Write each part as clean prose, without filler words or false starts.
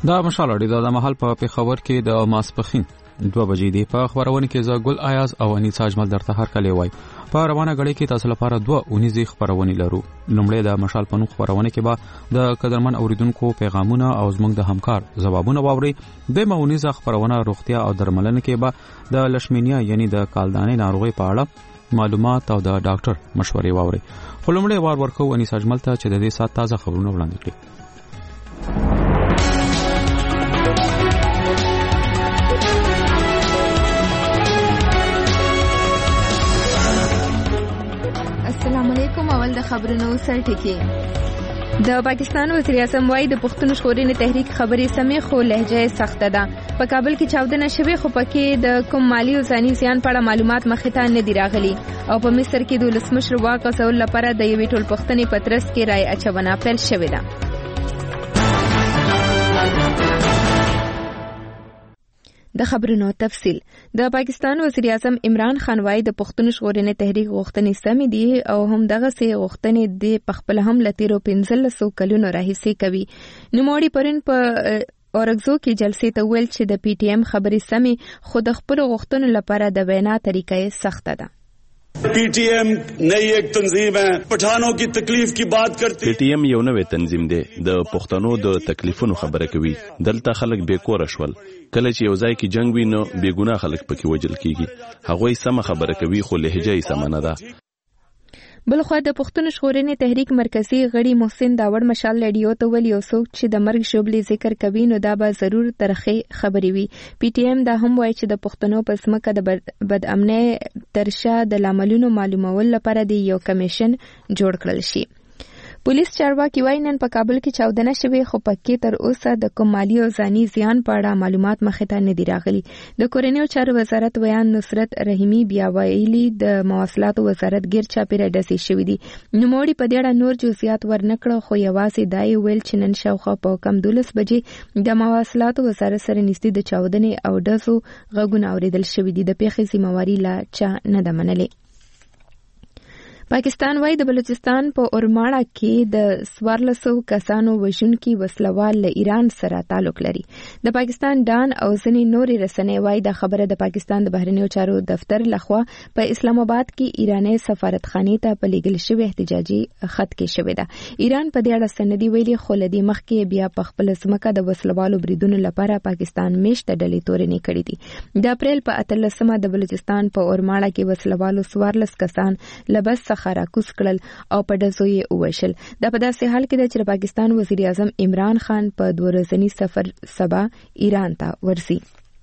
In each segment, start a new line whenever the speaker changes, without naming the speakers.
دا مشال اړیدا د محل په پیښور کې د ماسپخین 2 بجې دی. په خبرونه کې زه ګل ایاز او انیس اجمل درته هر کله وای. په روانه غړي کې تاسو لپاره 2 اونیزي خبرونه لرو. لومړی د مشال په نوم خبرونه کې به د قدرمن اوریدونکو پیغامونه او زموږ د همکار ځوابونه واوري. د مونیزه خبرونه روغتیا او درملنه کې به د لشمینیا یعنی د کالدانې ناروغي په اړه معلومات او د ډاکټر مشورې واوري. خو لومړی وار ورکو انیس اجمل ته چې د دې سات تازه خبرونه وړاندې کړي.
السلام علیکم. اول د خبرونو سرټکی. د پاکستان وزیر اعظم وايي د پښتون ژغورنې تحریک خبرې سمې خو لهجه سخته ده. په کابل کې چاودنه شوې خو پکې د کوم مالی او ځاني زیان په اړه معلومات مخې ته نه دي راغلي. او په مصر کې د ولسمشر واک غځول لپاره د یوې ټولپښتنې په ترڅ کې رای اچونه پیل شوې ده. د خبرونو تفصیل. د پاکستان وزیر اعظم عمران خان وايي د پښتون ژغورنې تحریک غوښتنې سمې دي او هم دغه سي غوښتنې د پخپل هم لتیرو 1500 کلونو راهیسې کوي. نوموړي پرون په اورګزو کې جلسې ته ویل چې د پی ټی ایم خبرې سمې خو د خپل غوښتنو لپاره د وینا طریقې سخته ده.
پی ٹی ایم نئی ایک تنظیم ہے، پٹھانوں کی تکلیف کی بات کرتی.
پی ټی ایم یو نوې تنظیم دی، د پښتنو د تکلیفونو خبره کوي. دلته خلک بیکور شول. کله چې یو ځای کې جنگ وي نو بیګناه خلک پکې وجل کیږي. هغوی سم خبره کوي خو لهجه یې سم نه ده.
بلخوا د پښتون ژغورنې تحریک مرکزی غړي محسن داوړ مشال لډیو ته ویل یو څوک چې د مرګ شوبلې ذکر کوي نو دا به ضرور ترخه خبري وي. پی ټی ایم دا هم وایي چې د پښتنو په سمکه د بدامنۍ ترشا د لاملونو معلومول لپاره د یو کمیشن جوړ کړل شي. پولیس چارواکي وايي نن په کابل کې چاودنه شوې خو پکې تر اوسه د کوم مالی او ځاني زیان په اړه معلومات مخې ته نه دي راغلي. د کورنیو چارو وزارت ویان نصرت رحیمی بیا ویلي د مواصلاتو وزارت غیر چاپیره ډسې شوې دي. نوموړي په دې اړه نور جزئیات ورنکړه خو یوازې دا یې ویل چې نن شاوخوا په کم 12 بجې د مواصلاتو وزارت سره نږدې د چاودنې او ډزو غږونه اوریدل شوې دي. د پیښې ذمہواري لا چا نه ده منلې. پاکستان وايي د بلوچستان په اورماړه کې د 1400 کسانو وژونکي وسلوال له ایران سره تعلق لري. د پاکستان ډان او ځینې نورې رسنۍ وايي د خبره د پاکستان د بهرنیو چارو دفتر لخوا په اسلام آباد کې ایراني سفارتخانې ته په لېږل شوی احتجاجي خط کې شوې ده. ایران په دې اړه سندې ویلي خو له دې مخکې بیا په خپل ځمکه د وسلوالو بریدونو لپاره پاکستان میشته ډلې تورنې کړې دي. د اپریل په 18 د بلوچستان په اورماړه کې وسلوالو 14 کسان لبس راکوس کړل او په ډزو یې ووژل. دا په داسې حال کې ده چې پاکستان وزیر اعظم عمران خان په 2 ورځني سفر سبا ایران ته ورځي.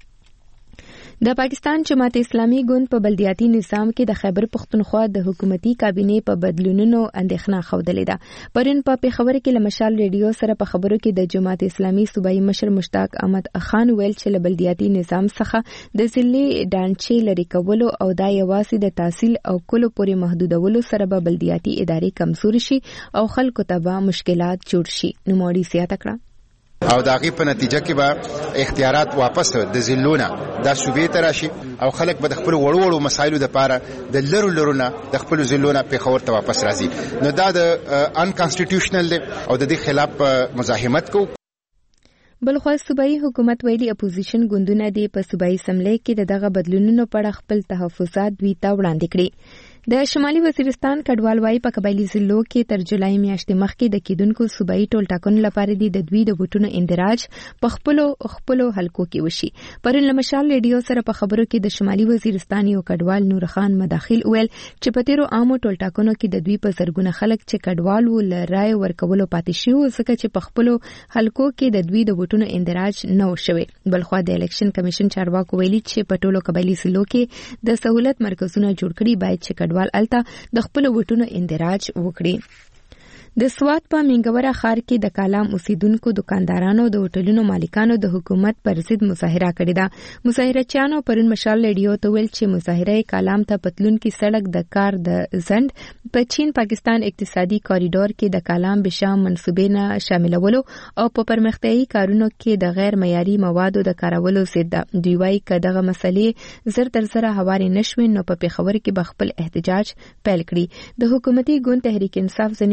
د پاکستان جماعت اسلامي ګوند په بلدیاتي نظام کې د خیبر پختونخوا د حکومتي کابینې په بدلونونو اندېښنه ښودلې ده. پرون په پیښور کې له مشال ریډیو سره په خبرو کې د جماعت اسلامي صوبایي مشر مشتاق احمد خان ویل چې له بلدیاتي نظام څخه د ځلي ډانچې لري کولو او دا یوازې د تحصیل او کلو پورې محدودولو سره به بلدیاتي ادارې کمزوري شي او خلکو ته به مشکلات جوړ شي. نوموړي زیاته کړه
او د هغې په نتیجه کې به اختیارات واپس د ضلعونه دا صوبې ته راشي او خلک به د خپلو وړو وړو مسایلو دپاره د لرو نه د خپلو ضلعونه پېښور ته واپس راځي. نو دا د انکانسټیټیوشنل دی او د دې خلاف مزاحمت کوو.
بلخوا صوبایي حکومت ویلي اپوزیشن ګوندونه دي په صوبایي اسمبلی کې دغه بدلونونو په اړه خپل تحفظات دوی ته وړاندې کړي. د شمالي وزیرستان کډوال وايي په قبایلي ضلعو کې تر جولای میاشتې مخکې د کېدونکو صوبایي ټولټاکنو لپاره د دوی د ووټونو اندراج په خپلو حلقو کې وشي. پرون له مشال ریډیو سره په خبرو کې د شمالي وزیرستان یو کډوال نور خان مداخل ویل چې په تیرو عامو ټولټاکنو کې د دوی په زرګونه خلک چې کډوال وو له رای ورکولو پاتې شوي ځکه چې په خپلو حلقو کې د دوی د ووټونو اندراج نه و شوی. بلخوا د الیکشن کمیشن چارواکو ویلي چې په ټولو قبایلي ضلعو کې د سہولت مرکزونه جوړ کړي باید چې کډوال الته د خپل وټونو اندراج وکړي. د سوات په منګوره ښار کې د کالام اوسیدونکو دکاندارانو د هوټلونو مالکانو د حکومت پر ضد مظاهره کړې ده. مظاهرچیانو پرون مشال ریډیو ته ویل چې مظاهره کالام ته پتلونکي سړک د کار د زند په چین پاکستان اقتصادي کاریډور کې د کالام بشام منصوبې نه شاملولو او په پرمختیایي کارونو کې د غیر معیاري موادو د کارولو ضد ده. دوی وايي که دغه مسلې زر تر زره هوارې نشوي نو په پیښور کې به خپل احتجاج پیل کړي. د حکومتي ګوند تحریک انصاف ځینې مشران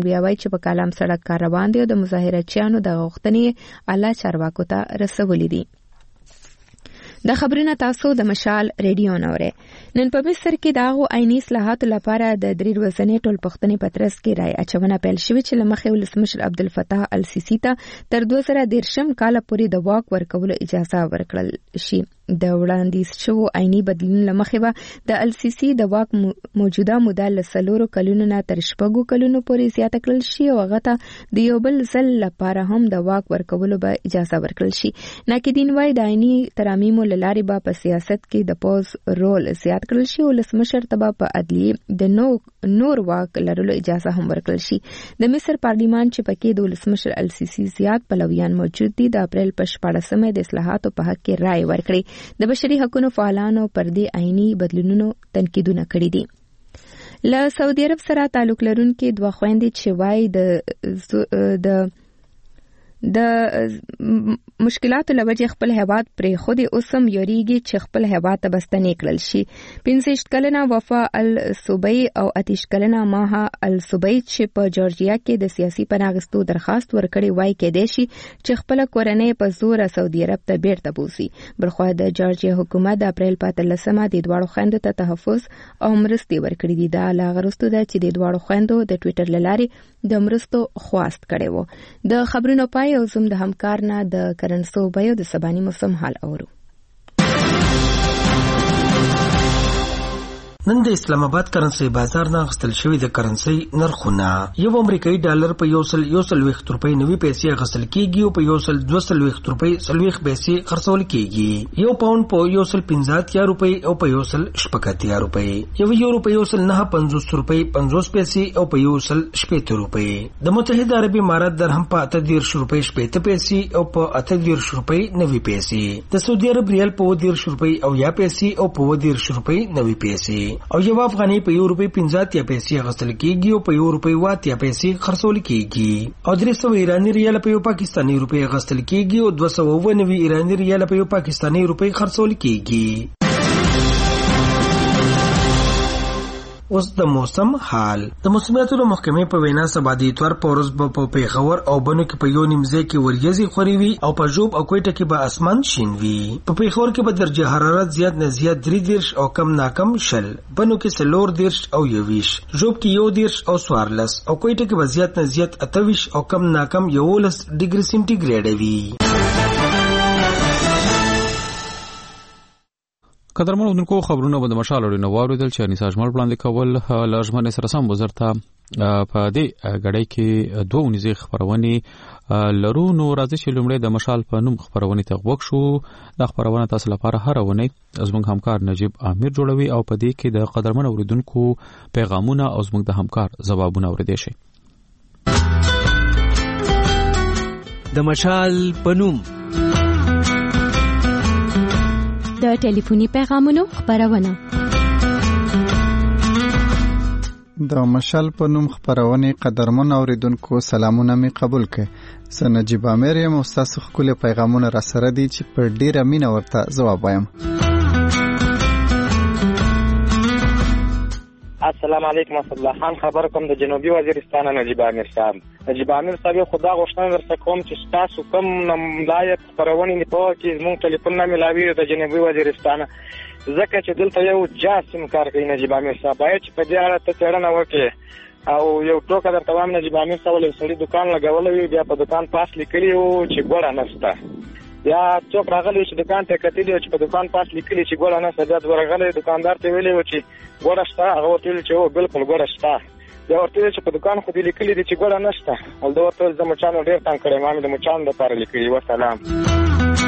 پارلیمان بیا وایي چې په کالام سړک کار روان دی او د مظاهرچیانو د غوښتنې اعلی چارواکو ته رسولې دي. د خبرونه تاسو د مشال ریډیو نوري. نن په مصر کې د هغو عیني اصلاحاتو لپاره د 3 ورځې ټولپوښتنې په ترڅ کې رای اچونه پیل شوې چې له مخې ولسمشر عبدالفتاح السیسی ته تر 2013 کال پورې د واک ورکولو اجازه ورکړل شي. د وړاندیز شوو عیني بدلون له مخې به د السیسی د واک موجوده موده له 4 کلونو نه تر 6 کلونو پورې زیاته کړل شي او هغه ته د یو بل ځل لپاره هم د واک ورکولو به اجازه ورکړل شي. ناقدین وايي د عیني ترامیم لارې به په سیاست کې د پوز رول زیات کړل شي او ولسمشر ته به په عدلیه د نور واک لرلو اجازه هم ورکړل شي. د مصر پارلیمان چې پکې د ولسمشر السیسی زیات پلویان موجود دي د اپریل په 14مه د اصلاحاتو په حق کې رائے ورکړي. د بشري حقوقو فعالانو پر دې عیني بدلونونو تنقیدونه کړي دي. له سعودي عرب سره تعلق لرونکي 2 خويندې چې وايي د مشکلاتو لوجه خپل هیواد پرې خودي اوسم یریږي چې خپل هیواد ته بستنې کړل شي. 65 کلنه وفا الصبی او 28 کلنه ماها الصبی چې په جورجیا کې د سیاسي پناهغستو درخواست ورکړی وای کېدای شي چې خپل کورنۍ په زور سعودي عرب ته بیرته بوزي. بلخو د جورجیا حکومت د اپریل 15مه د دوړو خويندو ته تحفظ او مرستې ورکړي دي. دا لاغرستو ده چې د دوړو خويندو د ټوئیټر لارې د مرستو خواست کړي وو. د خبرونو پای او زم د همکار نه د کرنسو بیو د سباني موسم حال اورو.
نن د اسلام آباد کرنسي بازار نه غستل شوی د کرنسي نرخونه. یو امریکایي ډالر په 120 روپۍ 90 پیسې غستل کیږي او په 220 روپۍ 40 پیسې خرڅول کیږي. یو پاوند په 115 روپۍ او په 180 روپۍ. یو یورو په 150 روپۍ 50 پیسې او په 180 روپۍ. د متحده عربي امارات درهم په 38 روپۍ 80 پیسې او په 38 روپۍ 90 پیسې. د سعودي عرب ریال په 10 روپۍ او یا پیسې او په 10 روپۍ 90 پیسې. او یو افغاني په 1 روپۍ 50 پیسې غستل کیږي او په 1 روپۍ 80 پیسې خرڅول کیږي. او 300 ایرانی ریال په یو پاکستاني روپۍ غستل کیږي او 290 ایرانی ریال په یو پاکستاني روپۍ خرڅول کیږي. اوس د موسم حال. د موسمیاتو محکمې په وینا سبا د اتوار په ورځ په پیښور او بنو کې په یو نیمځای کې وریځي خوري وي او په جوب او کوټه کې به اسمان شین وي. په پیښور کې به درجه حرارت زیات نه زیات 3 او کم ناکم 0. بنو کې 4 او 20. جوب کې 1 او 14 او کوټه کې به زیات نه زیات 28 او کم ناکم 11 ډیګري سنټیګریډ وي.
قدرمن اونکو خبرونه به د مشال اوري نو واردل چې انیس اجمل وړاندې کول لازمه سره سم وزارت په دې غړې کې 2 نږدې خبرونه لرو. نو راځي چې لومړی د مشال په نوم خبرونه تغوک شو. د خبرونه تاسو لپاره هر ونه زموږ همکار نجیب امیر جوړوي او په دې کې د قدرمن اوریدونکو پیغامونه او زموږ د همکار ځوابونه اوریدي شي.
د مشال په نوم
د ټلیفوني پیغامونو خبرونه.
د مشال په نوم خبرونه قدرمن اوریدونکو سلامونه می قبول کړئ. زه نجیب امیر یم او تاسو خپل پیغامونه را سره دي چې په ډیره مینه ورته جواب وایم.
السلام علیکم اسد الله خان خبر کوم د جنوبي وزیرستان نجیب امیر صاحب. نجیب امیر صاحب خدا غوښتنه درته کوم چې تاسو کوم لایق خبرونه نه پوه چې زموږ ټلیفون نه ملاوي د جنوبي وزیرستان ځکه چې دلته یو جاسم کار کوي. نجیب امیر صاحب باید چې په دې اړه ته څېړنه وکړې او یو ټوکه درته وایم. نجیب امیر صاحب له سړي دکان لګولی وي بیا په دکان پاس لیکلي وو چې ګوړه نشته. یا څوک راغلی چې دکان ته کتلی چې په دکان پاس لیکلي چې ګوړه نشته. بیا ورغلی دکاندار ته ویلی و چې ګوړه شته. هغه ورته ویل چې هو بالکل ګوړه شته. بیا ورته ویل چې په دکان خو دې لیکلي دي چې ګوړه نشته. او ده ورته ویل زه مچانو ډېر تنګ کړی ما مې د مچانو دپاره لیکلي. وسلام.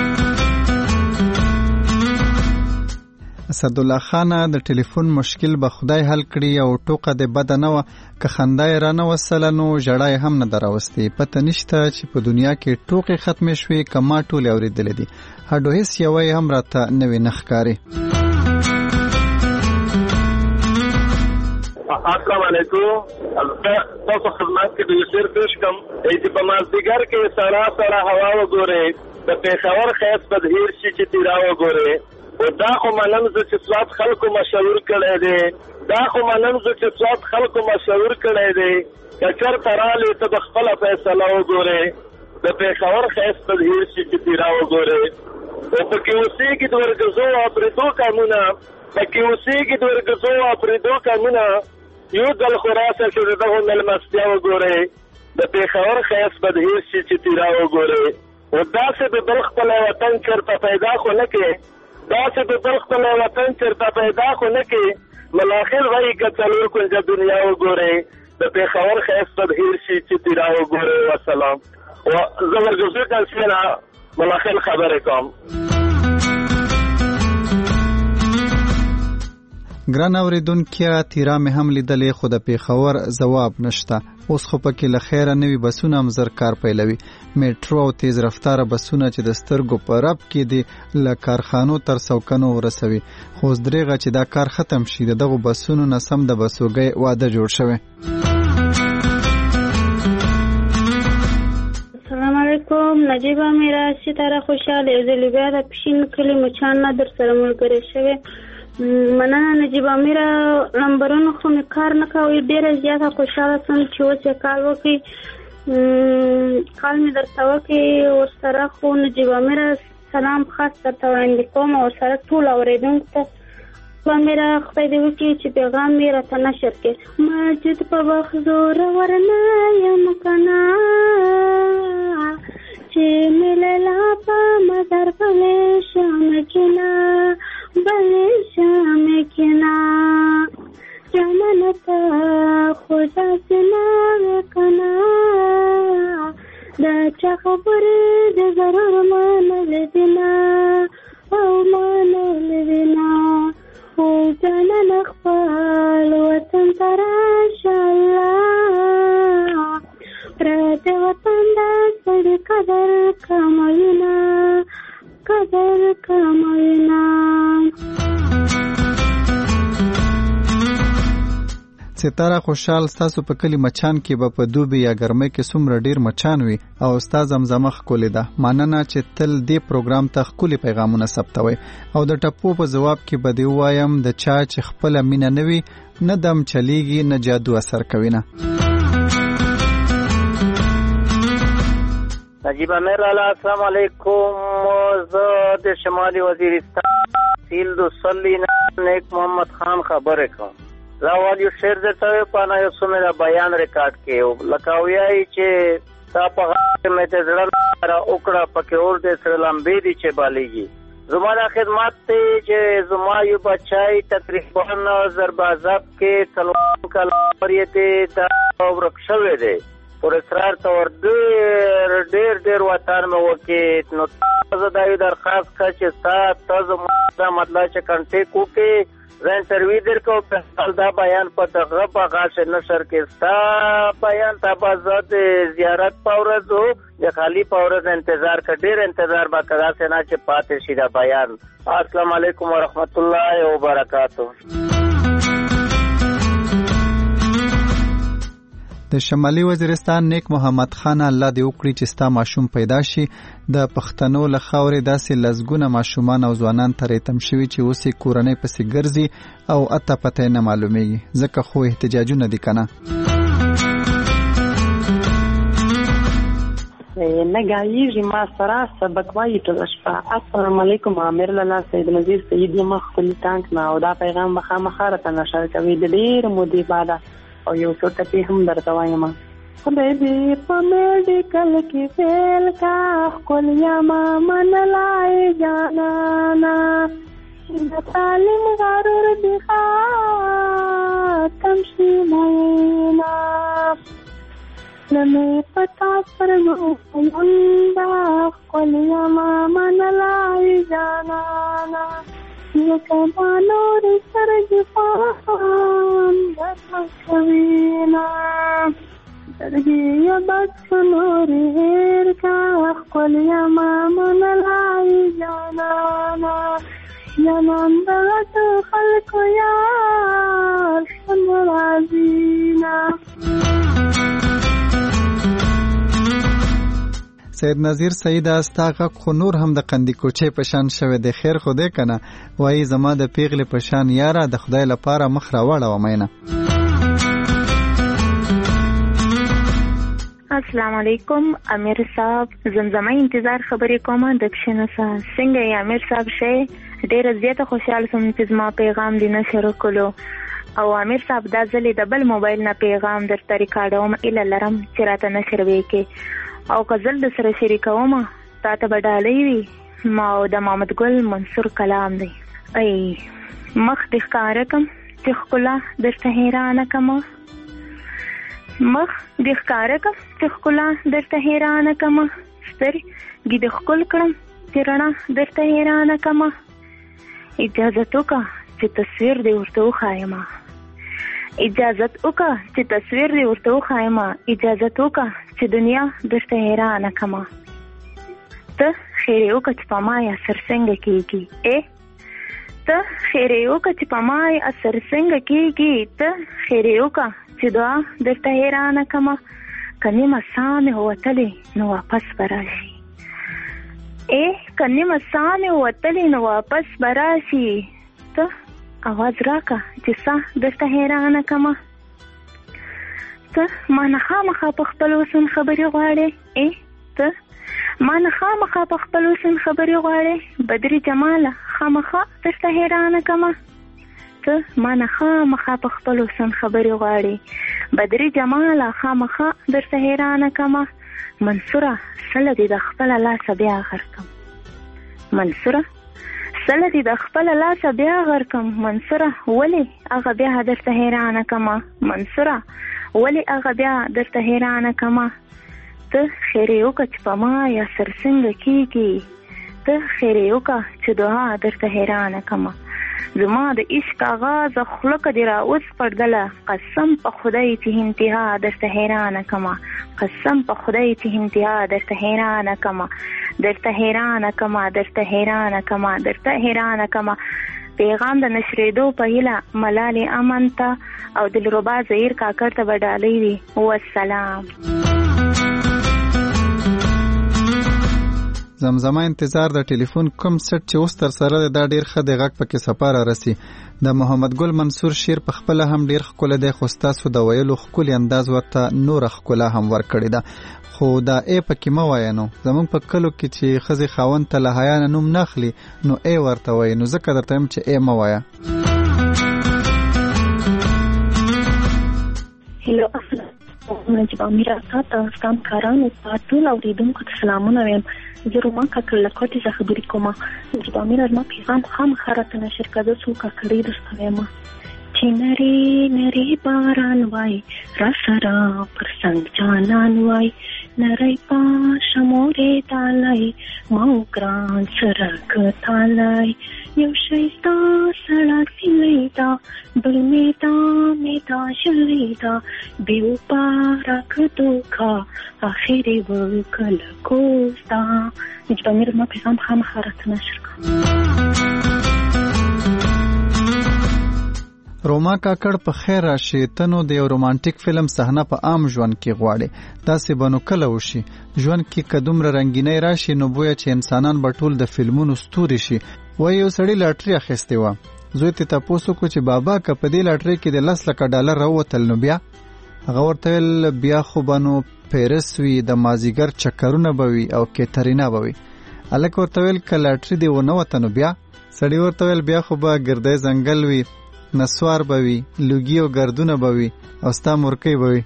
اسدالله خان د ټلیفون مشکل به خدای حل کړي او ټوکه د بد نه و که خندا یې را نه وسله نو ژړا هم نه دراوستي. پته نشته چې په دنیا کې ټوکې ختمې شوې که ما ټولې اورېدلې دي. هډو هېڅ یوه هم راته نوې نه ښکاري.
السلام علیکم. تاسو خدمت کې د یو شعر پیش کوم چې په مازدیګر کې سړه سړه هوا وګورئ د پېښور ښایست به هېر شي چې تیرا وګورئ او دا خو منم زه چې سواد خلکو مشهور کړی دی دا خو منم زه چې سواد خلکو مشهور کړی دی که چېرته رالې ته د خپله فیصله وګورې د پېښور ښایست ته هېر شي چې تېره وګورې او پکې اوسېږي د ورګزو او اپرېدو کامونه پکې اوسېږي د ورګزو او اپرېدو کامونه یو ځل خو راسه چې د دغو مېلمستیا وګورې د پېښور ښایست به هېر شي چې تېره وګورې او داسې د بل خپلی وطن چېرته پیدا خو نه کړې داسې د بل خپلی وطن چېرته پیدا خو نه کړې ملاخر وایي که څلور کونجه دنیا وګورې د پېښور ښایست به هېر شي چې تېره وګورې وسلام زه ورګزو کنسي نه ملاخر خبرې کوم
ګران اوریدونکو تیرا مې هم لیدلې خو د پېښور ځواب نشته اوس خو پکې له خیره نوي بسونه هم زر کار پیلوي میټرو او تیز رفتاره بسونه چې د سترګو په رپ کې دي له کارخانو تر سوکنو ورسوي خو اوس درېغه چې دا کار ختم شي دغه بسونو نه سم د بسوګۍ واده جوړ شوی
السلام علیکم نجیبه میرا ستاره خوشاله زلیبیا د پښین کلی مچان نه در سره ملګری شوی مننه نجیبه میرا نمبرونو خو مې کار نه کوي ډېره زیاته خوشحاله شوم چې اوس یې کال وکړي کال مې درته وکړي ورسره خو نجیبه میرا سلام خاص درته وړاندې کوم او سره ټول اورېدونکو ته میرا خدای دې وکړي چې پیغام مې راته نشر کړي مجد په وخت زورور نه یم کنه چې مې لیلا په مزار بلې شمه کېنه بلې شمه کېنه جانانه ته خو داسې نه وې کنه د چا خبرې د ضرور منلې دي نه او منلې دي نه او جانانه خپل وطن ته راشه الله پردې وطن د سړي قدر کموینه قدر کموینه
ستاره خوشحال ستاسو په کلی مچان کې به په دوبي یا ګرمۍ کې څومره ډیر مچان وي او استاد زمزمه ښکلې ده مننه چې تل دې پروګرام ته ښکلي پیغامونه ثبتوي او د ټپو په ځواب کې به دې ووایم د چا چې خپله مینه نه وي نه دم چلیږي نه جادو اثر کوي نه
نجیبه میراله السلام علیکم زه د شمالي وزیرستان تحصیل د صلی نیک محمد خان خبرې کوم راوال یو شعر درته پانا یو څو مې بیان ریکارډ کړو لکه وایي چې تا په هغه مې ته ځړل را وکړه پکې اور دې سره لمبې دي چې بالېږي زما د خدمت ته چې زما یو بچای تقریبا زربازب کې تلوان کله پرېته تا ورکشوي دي پر اصرار تور ډېر وطن مې وکړي نو تاسو دا یو درخواست کا چې تاسو دا مطلب چې کنټیکټ وکړي زه انټرویو درکو په دا بیان په دغه په غاښ نشر کې ستا بیان ته بازار زیارت پاورزو د خالی پاورز انتظار کا ډېر انتظار با کدا سينا چې پاتې شي دا بیان السلام علیکم ورحمت الله وبرکاتہ
د شمالي وزیرستان نیک محمد خان الله دې وکړي چې ستا ماشوم پیدا شي د پښتنو له خاورې داسې لزګونه ماشومان او ځوانان ترې تم شوي چې اوس یې کورنۍ پسې ګرځي او اته پته نه معلومیږي ځکه خو احتجاجونه دي کنه
نگاهیږي ما سره سبق وایي ټوله شپه السلام علیکم امیر لالا سید نذیر سید مخ خپل ټانک نه او دا پیغام مخامخ راته نشر کوي د ډېر مودې بعد او یو څو ټکي هم درته وایم خدای دې په میډیکل کې فیل کا خپل یما منلای جانانا د تعلیم غرور دی خاتم شي مینا نمې پتا پر نو اندا خپل یما منلای جانانا یکمانو رسر جفان دتمکوینا درگی یبتنو ریر کا اخقل یما منلائی جانانا ینان دغت خلق یار شنرازینا
سید نظیر سید استاغه خو نور هم د قندی کوچې په شان شوه د خیر خو دې کنه وای زما د پیغلې په شان یاره د خدای لپاره مخ راوړه و مینه.
السلام علیکم امیر صاحب، زمزمه انتظار خبرې کومه د کښینه څنګه یې امیر صاحب شي؟ ډیره زیاته خوشاله سوم چې زما پیغام دی نشر کولو او امیر صاحب دا ځلې د بل موبایل نه پیغام درته ریکارډوم اله لرم چې راته نشر وکړي او غزل د سره شریکوم تا ته به ډالۍ وي ما او د محمد ګل منصور کلام دی. ای مخ د ښکاره کم چې ښکلا درته حیرانه کمه، مخ د ښکاره کم چې ښکلا درته حیرانه کمه، سترګې د ښکل کړم چې رڼا درته حیرانه کمه، اجازت وکړه چې تصویر دې ورته وښایمه، اجازت وکړه چې تصویر دې ورته وښایمه، اجازت وکړه چې دنیا درته حیرانه کمه، ته خیرې وکړه چې په ما یې اثر څنګه کېږي، ته خیرې وکړه چې په ما یې اثر څنګه کېږي، ته خیرې وکړه چې دعا درته حیرانه کمه، که نیمه ساه مې ووتلې نو واپس به راشي، که نیمه ساه مې ووتلې نو واپس به راشي، ته اواز راکه چې ساه درته حیرانه کمه، ته ما نه خامخا په خپل حسن خبرې غواړې، ته ما نه خامخا په خپل حسن خبرې غواړې، بدري جماله خامخا درته حیرانه کمه، ته ما نه خامخا په خپل حسن خبرې غواړې، بدري جماله خامخا درته حیرانه کمه، منصوره سله دې د خپله لاسه بیا غرکم، منصوره سله دې د خپله لاسه بیا غرکم، منصوره ولې هغه بیا درته حیرانه کمه، منصوره ولې هغه بیا درته حیرانه کمه، ته خیرې وکړه چې په ما یا سر څنګه کېږي، ته خیرې وکړه چې دعا درته حیرانه کمه، زما د عشق آغاز خوله که دې را وسپړدله، قسم په خدای چې انتها درته حیرانه کمه، قسم په خدای چې انتها درته حیرانه کمه، درته حیرانه کمه، درته حیرانه کمه، درته حیرانه کمه. پیغام د نشریدو په هیله ملالې امن ته او دلربا زهیر کاکړ ته به ډالۍ وي. والسلام.
زمزمه انتظار د ټلیفون کوم سټ چې اوس تر سره دا ډیر ښه دی غږ پکې سپاره رسی. د محمد ګل منصور شعر په خپل هم ډیر ښکلی دی خو ستاسو د ویلو ښکلی انداز ورته نور ښکلا هم ورکړې ده خو دا ای پکې مه وایه نو زمونږ په کلو کې چې ښځې خاوند ته له حیا نه نوم نه اخلي نو ای ورته وایي نو ځکه درته یم چې ای مه وایه.
هلو نجیب امیره تاسو کام کارانو ټول اوریدونکو ته سلامونه وایم. زه روما کاکړ له کوټې څخه خبرې کوم. نجیب امیره زما پیغام خامخا راته نشر کړه. زه څو کاکړۍ درته وایم چې نری نری باران وای را سره پر څنګ جانان وای نری پاشه مورې تالای ما ګران سره کتالای یو شایسته سړه سیلۍ ده بل میدا ژلۍ ده بیو پاره کدوکا اخرې وکله کوستا. نجیب امیره زما پیغام خامخا راته نشر کړه.
روما کاکړ په خیر راشي تنو د یو رومانټیک فلم صحنه په عام ژوند کې غواړي داسې بنو کله وشي ژوند کې کدومره رنگینۍ راشي نو بویا چې انسانان به ټول د فلمونو ستوري شي. وای یو سړی لاټري اخیستی و زوی ته تاسو کو چې بابا که په دې لاټري کې د $1,00,000 راوتل نو بیا هغه ورته بیا خو بنو پیرس وی د مازیګر چکرونه بوي او کیترینا بوي الک ورته ویل ک لاټري دی ونه وته نو بیا سړی ورته ویل بیا خو به ګردې ځنګل وی نسوار بوي لوګي او ګردونه بوي او ستا مورکۍ بوي.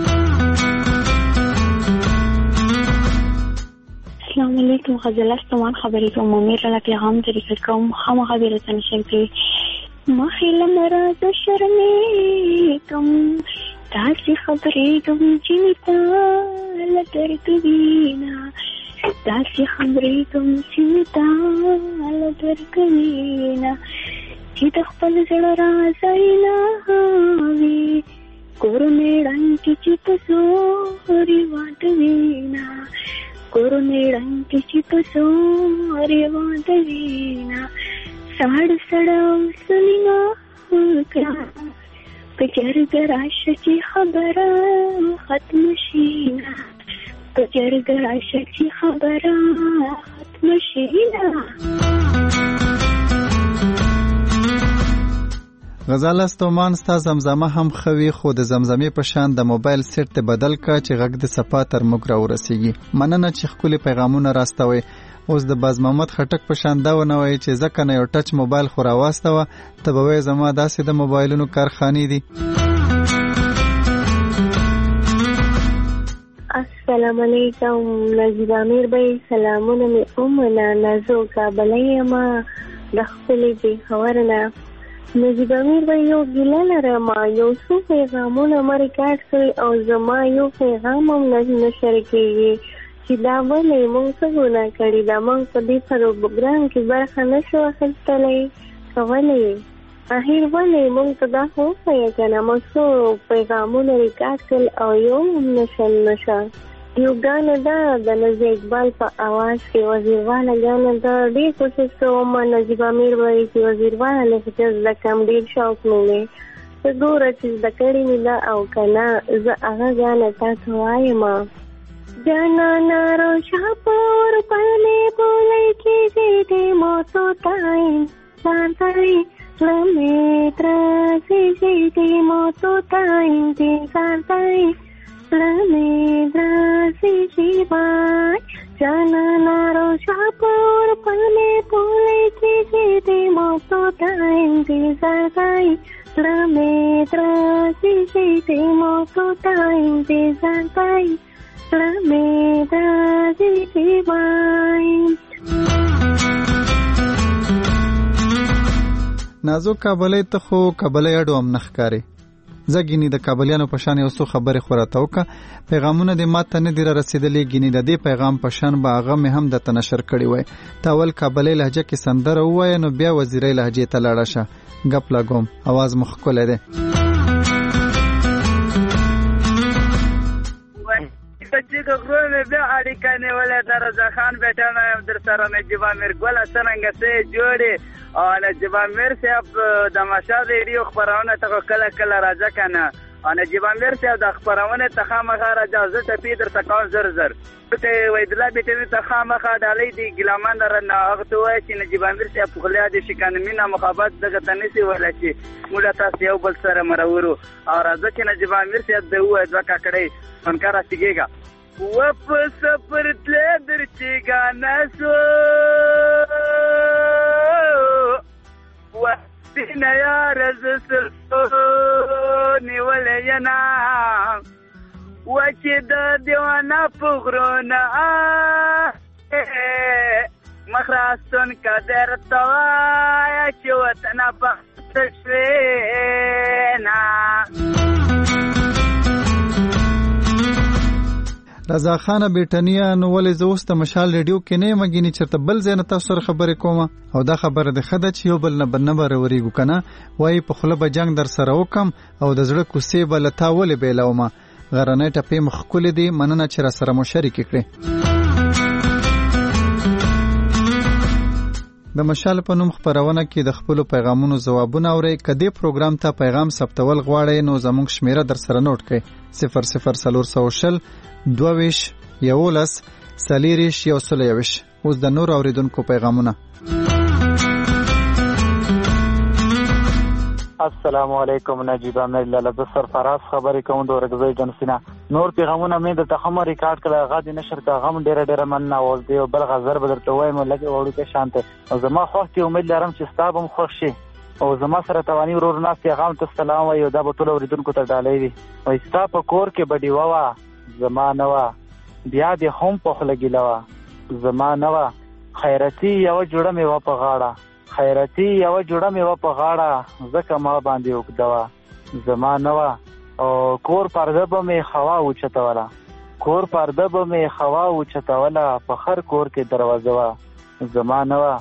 السلام علیکم غزل استوان خبرې کوم امیر له پیغام طریقې کوم خامخا به راتنه شم کې ما خیل مراد شرمې کوم تاسو خبرې کوم چې تا له درد وینا تاسو خبرې کوم چې تا له درد وینا چې د خپل زړه راز ایلاوي کورونه رنگ چې تاسو هري وات وینا کورونه رنگ چې تاسو هري وات وینا ساړ سړاو سلینا کړه په چرګ راشه چې خبره ختم شي
جرګه راشه چې خبره ختمه شي
غزاله ستومان ستا زمزمه هم خوي خو د زمزمې په شان د موبایل سیټ ته بدل کا چې غږ د صفا تر موږ راورسیږي. مننه چې خپل پیغامونه راستوي. اوس د باز محمد خټک په شان دا ونه وای چې ځکه نه یو ټچ موبایل خو راواستوه ته به وای زما داسې د موبایلونو کارخانې دي.
السلام علیکم نجیب امیر بھائی سلامونه می اومنه نازو کابلی ما د خپل پیښور نه. نجیب امیر بھائی یو ګیله لرم یو څو پیغامونه ما ریکارډ کړي او زما یو پیغام هم نشر کېږي چې دا ولې موږ څه ګناه کړي دا موږ په دې پروګرام کې برخه نشو اخیستلی ولې اخر ولې موږ ته دا خو وښیه که نه موږ څو پیغامونه ریکارډ کړل او یو هم نشه یو ګانه ده د نجیب اقبال په اواز کې وزیرواله ګانه ده ډېر کوشش کوم نجیب امیر وایي چې وزیرواله لهجه زده کړم ډېر شوق مې دی ته ګوره چې زده کړې مې ده او که نه زه هغه ګانه تاسو وایم جانانا روشا پر پلے بولے کیجے دے موتو تائیں سانتائی لمیترا سیجے دے موتو تائیں دے سانتائی لمیترا سیجے بائی جانانا روشا پر پلے بولے کیجے دے موتو تائیں دے سانتائی لمیترا سیجے دے موتو تائیں دے سانتائی
نازو کابلی ته خو کابلی اډو هم نخکاری زګینی د کابلیانو په شان یو څو خبرې خوراته وکا پیغامونه د ماته نه دی رسیدلې ګینی د دې پیغام په شان به هغه مې هم د تنشر کړی وای تاول کابلی لهجه کې سندره وای نو بیا وزیرای لهجه ته لاړه شه غپ لاګوم आवाज مخ کوله ده
بچی کو غرونه بیا اړیکه نیولې تر ځخان بیٹا نه در سره نجیب امیر ګل څنګه سه جوړي او نجیب امیر صاحب د مشا ریډیو خبرونه ته کله کله راځه کنه او نجیب امیر صاحب د خبرونه ته خامخا راځه زه ته پیډر تکاو زر ته وېدلا بیت ته خامخا ډالې دی ګلامان درنه هغه ته وای چې نجیب امیر صاحب په خلیا دي شکان مینا مخابات دغه تنسي ولا شي موږ تاسو یو بل سره مرورو او راځه چې نجیب امیر صاحب د وای ځکه کړی منکر سیګا واپس پر تل درچګا نسو وسینه یار زسل نیولې ینا وچې د دیوانه پغرونه مخراستون قدر توایا چې وطن پښتشوینا
رضا خان بیٹنیا نو ولې زوست مشال ریډیو کې نه مګینی چرته بل زنه تاسو سره خبرې کوم او دا خبره د خدای چې یو بل نه بنبر وریګو کنه وای په خله به جنگ در سره وکم او د زړه کوسې بل تاول بیلومه غرنه ټپې مخ کول دي مننه چې را سره مو شریک کړي د مشال په نوم خبرونه کې د خپل پیغامونو جوابونه اوري کدی پروګرام ته پیغام ثبتول غواړئ نو زموږ شمیره در سره نوٹ کړئ 00 22 یولس سلیریش یو سلیوش اوس د نور اوریدونکو پیغامونه
السلام علیکم نجیب امیر لاله د سرفراز خبرې کوم د ورګوي جنسینا نور پیغامونه مې د تخمه ریکارډ کړه غاډي نشر کا غم ډېر مننه اول دی بل غزر بدرته وایم لګي وړو کې شانته او زما خوښتي امید لرم چې ستابم خوښ شي او زما سره توانی ورور ناس پیغام ته سلام وایو دا به ټول اوریدونکو ته ډالې وي او ستا په کور کې بډی وا زما نوا بیا دې هم په خلګی لوا زما نوا خیرتی یو جوړه مې و په غاړه خیرتی یو جوړه مې و په غاړه زکه ما باندې وکدوا زما نوا او کور پرده به مې خوا اوچتوله کور پرده به مې خوا اوچتوله په خر کور کې دروازه وا زما نوا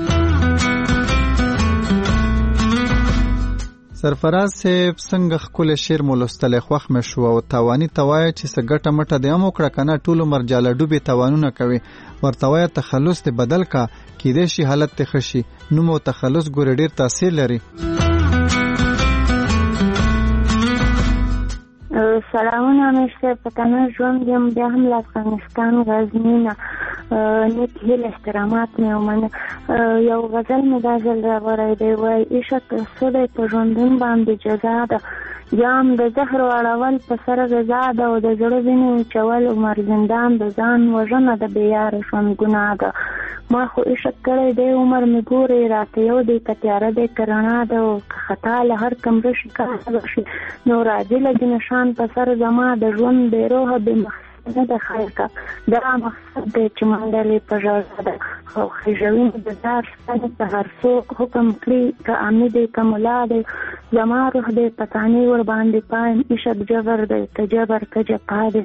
سرفراز صاحب څنګه خپل شعر مولستل خوخ مشو او توانی توای چې سګټه مټه د امو کړه کنه ټول مرجاله ډوبې توانونه کوي ورتوای تخلص ته بدل کا کې د شي حالت ته خشي نو مو تخلص ګور ډیر تاثیر لري
سلامونه امیر صاحب، پښتانه ژوند یم، بیا هم له افغانستان غزني نه نیک هیله احترامات مې ومنه. یو غزل مې دا ځل راوړی دی، وایي عشق څه دی په ژوندون باندې جزا ده، جام د زهر اړول په سر غذا ده، او د زړه وینې وچول عمر زندان د ځان وژنه د بېیاره ژوند ګناه ده. ما خو عشق کړی دی عمر مې ګورې راته یو دی که تیاره دی که رڼا ده، او که خطا له هر کمره شي کار بشي نو راځي لګي نشان په سر زما د ژوند بې روحه بې مقصده ده خلکه، دا مقصد دی چې منډلې په ژړا ده، او خیژوي مې د دار ستنې که هر څوک حکم کړي، که امي دی که ملا دی زما روح دی پتانې ور باندې پایم، عشق جبر دی که جبر که جفا دی.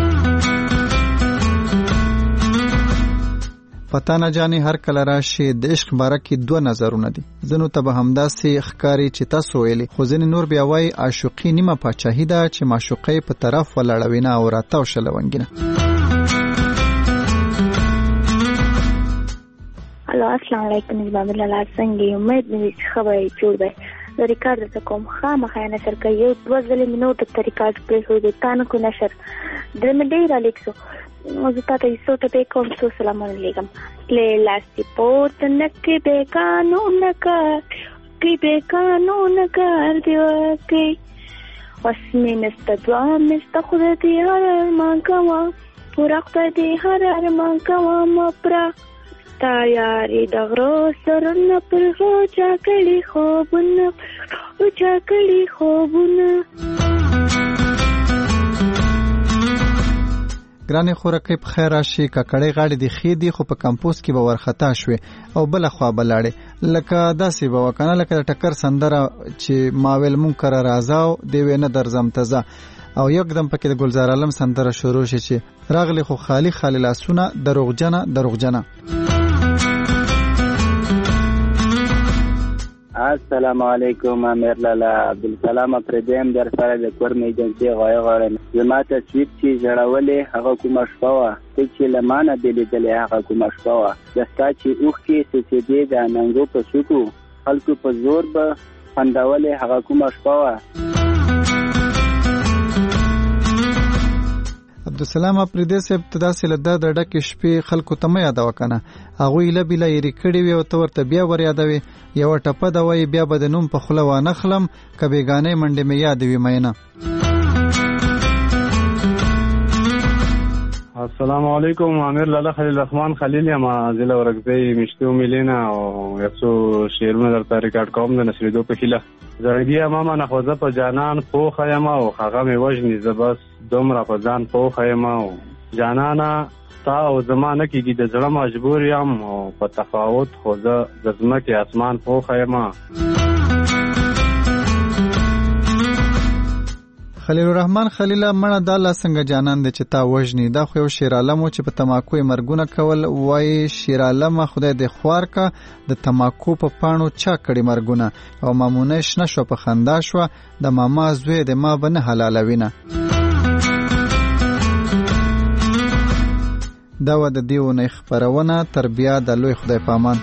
پتانه جانې هر کله راشي د عشق باره کې دوه نظرونه دي، ځینو ته به همداسې ښکاري چې تاسو ویلي، خو ځینې نور بیا وایي عاشقي نیمه پاچاهي ده چې معشوقۍ په طرف ولاړوي نه او راتاو شه لونګینه.
الو السلام علیکم نجیبه الله څنګه یې؟ امید مې چې خبرې جوړ دی. د ریکارډ درته کوم خامخا یې نشر کوي، یو دوه ځلې مې نور درته ریکارډ پرېښودی، تا نه کو نشر درې مې ډېر لیک شو، زه تا ته یې څو ټپې کوم، څو سلامونه لیږم. لاستې پورته نه کړې بې قانونه کار، کړې بې قانونه کار دې وکړې، اوس مې نسته دوه مې سته خدای دې هر ارمان کوه، پوره خدای دې هر ارمان کوه مه پوره، ستا یارې د غرو سرونه پر غرو چا کړي خوبونه، چا کړي خوبونه.
ګرانې خورکۍ په خیر راشي، ککړې غاړې دې ښې دي خو په کمپوس کې به ورخطا شوې او بله خوا به لاړې، لکه داسې به وکنه لکه د ټکر سندره چې ما ویل مونږ کره راځاو دی وې نه درځم تزه، او یکدم پکې د ګلزار عالم سندره شروع شي چې راغلی خو خالی خالی لاسونه دروغجنه دروغجنه.
السلام علیکم امیر لالا عبدالسلام پردیم در سره د کورم ایجنسی غوی غواړم، زما تصویب چې جوړولې هغه کومه شپه وه، ته چې له ما نه دې لیدلې هغه کومه شپه وه، د ستا چې اوښکې سوڅېدې د اننګو په څوکو خلکو په زور به خندولې هغه کومه شپه وه.
عبدالسلام اپریدی صاحب ته داسې له درده ډکې شپې خلکو ته مه یادوه که نه، هغوی ایله بیله یېرې کړې وي او ته ورته بیا ور یادوې، یوه ټپه ده وایي بیا به د نوم په خوله وانه خلم، که بېګانۍ منډې مې یادې وي مینه.
السلام علیکم امیر لالا خلیل رحمان خلیل یم، ضلع ورکزی میشتو میلینه او یو څو شعرونه درته ریکارډ کوم د نشریدو په هیله. زړګي یم نخوځه په جانان پوخه یم او هغه مې وژني، زه بس دومره په ځان پوخه یم او جانانه ستا او زما نه کېږي، د زړه مجبور یم او په تفاوت خو زه د ځمکې اسمان پوخه یم.
خلیل الرحمن خلیله مړه دا لا څنګه جانان دی چې تا وژني، دا خو یو شیر عالم و چې په تماکو یې مرګونه کول، وایي شیر عالمه خدای دې خوار کا د تماکو په پاڼو چا کړي مرګونه، او مامونه شنه شوه په خندا شوه د ماما زوی د ما به نه حلالوینه. دا و د دې اونۍ خپرونه، تر بیا د لوی خدای په امان.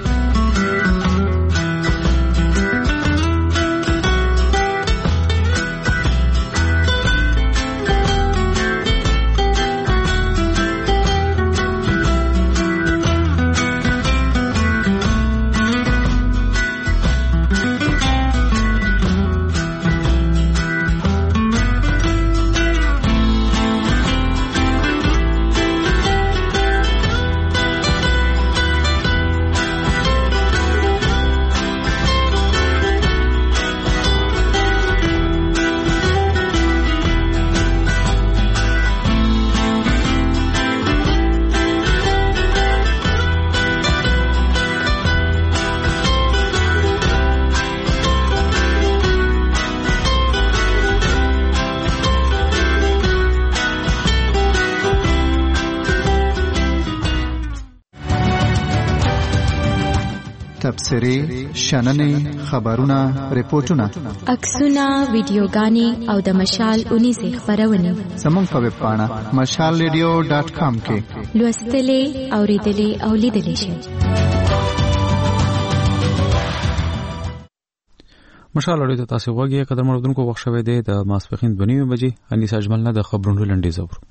تبصرې، شننې، خبرونه، ریپورتونه،
عکسونه، ویډیوګانې او د مشال اونیزې خپرونې
زموږ په ویب پاڼه mashalradio.com کې
لوستلې، اورېدلې او لیدلې شئ.
مشال اړې ته تاسو وګورئ قدر مردونکو وخت شوه دی د ماسپخین 2:30 بجې انیس اجمل نه د خبرونو لنډیز اورو.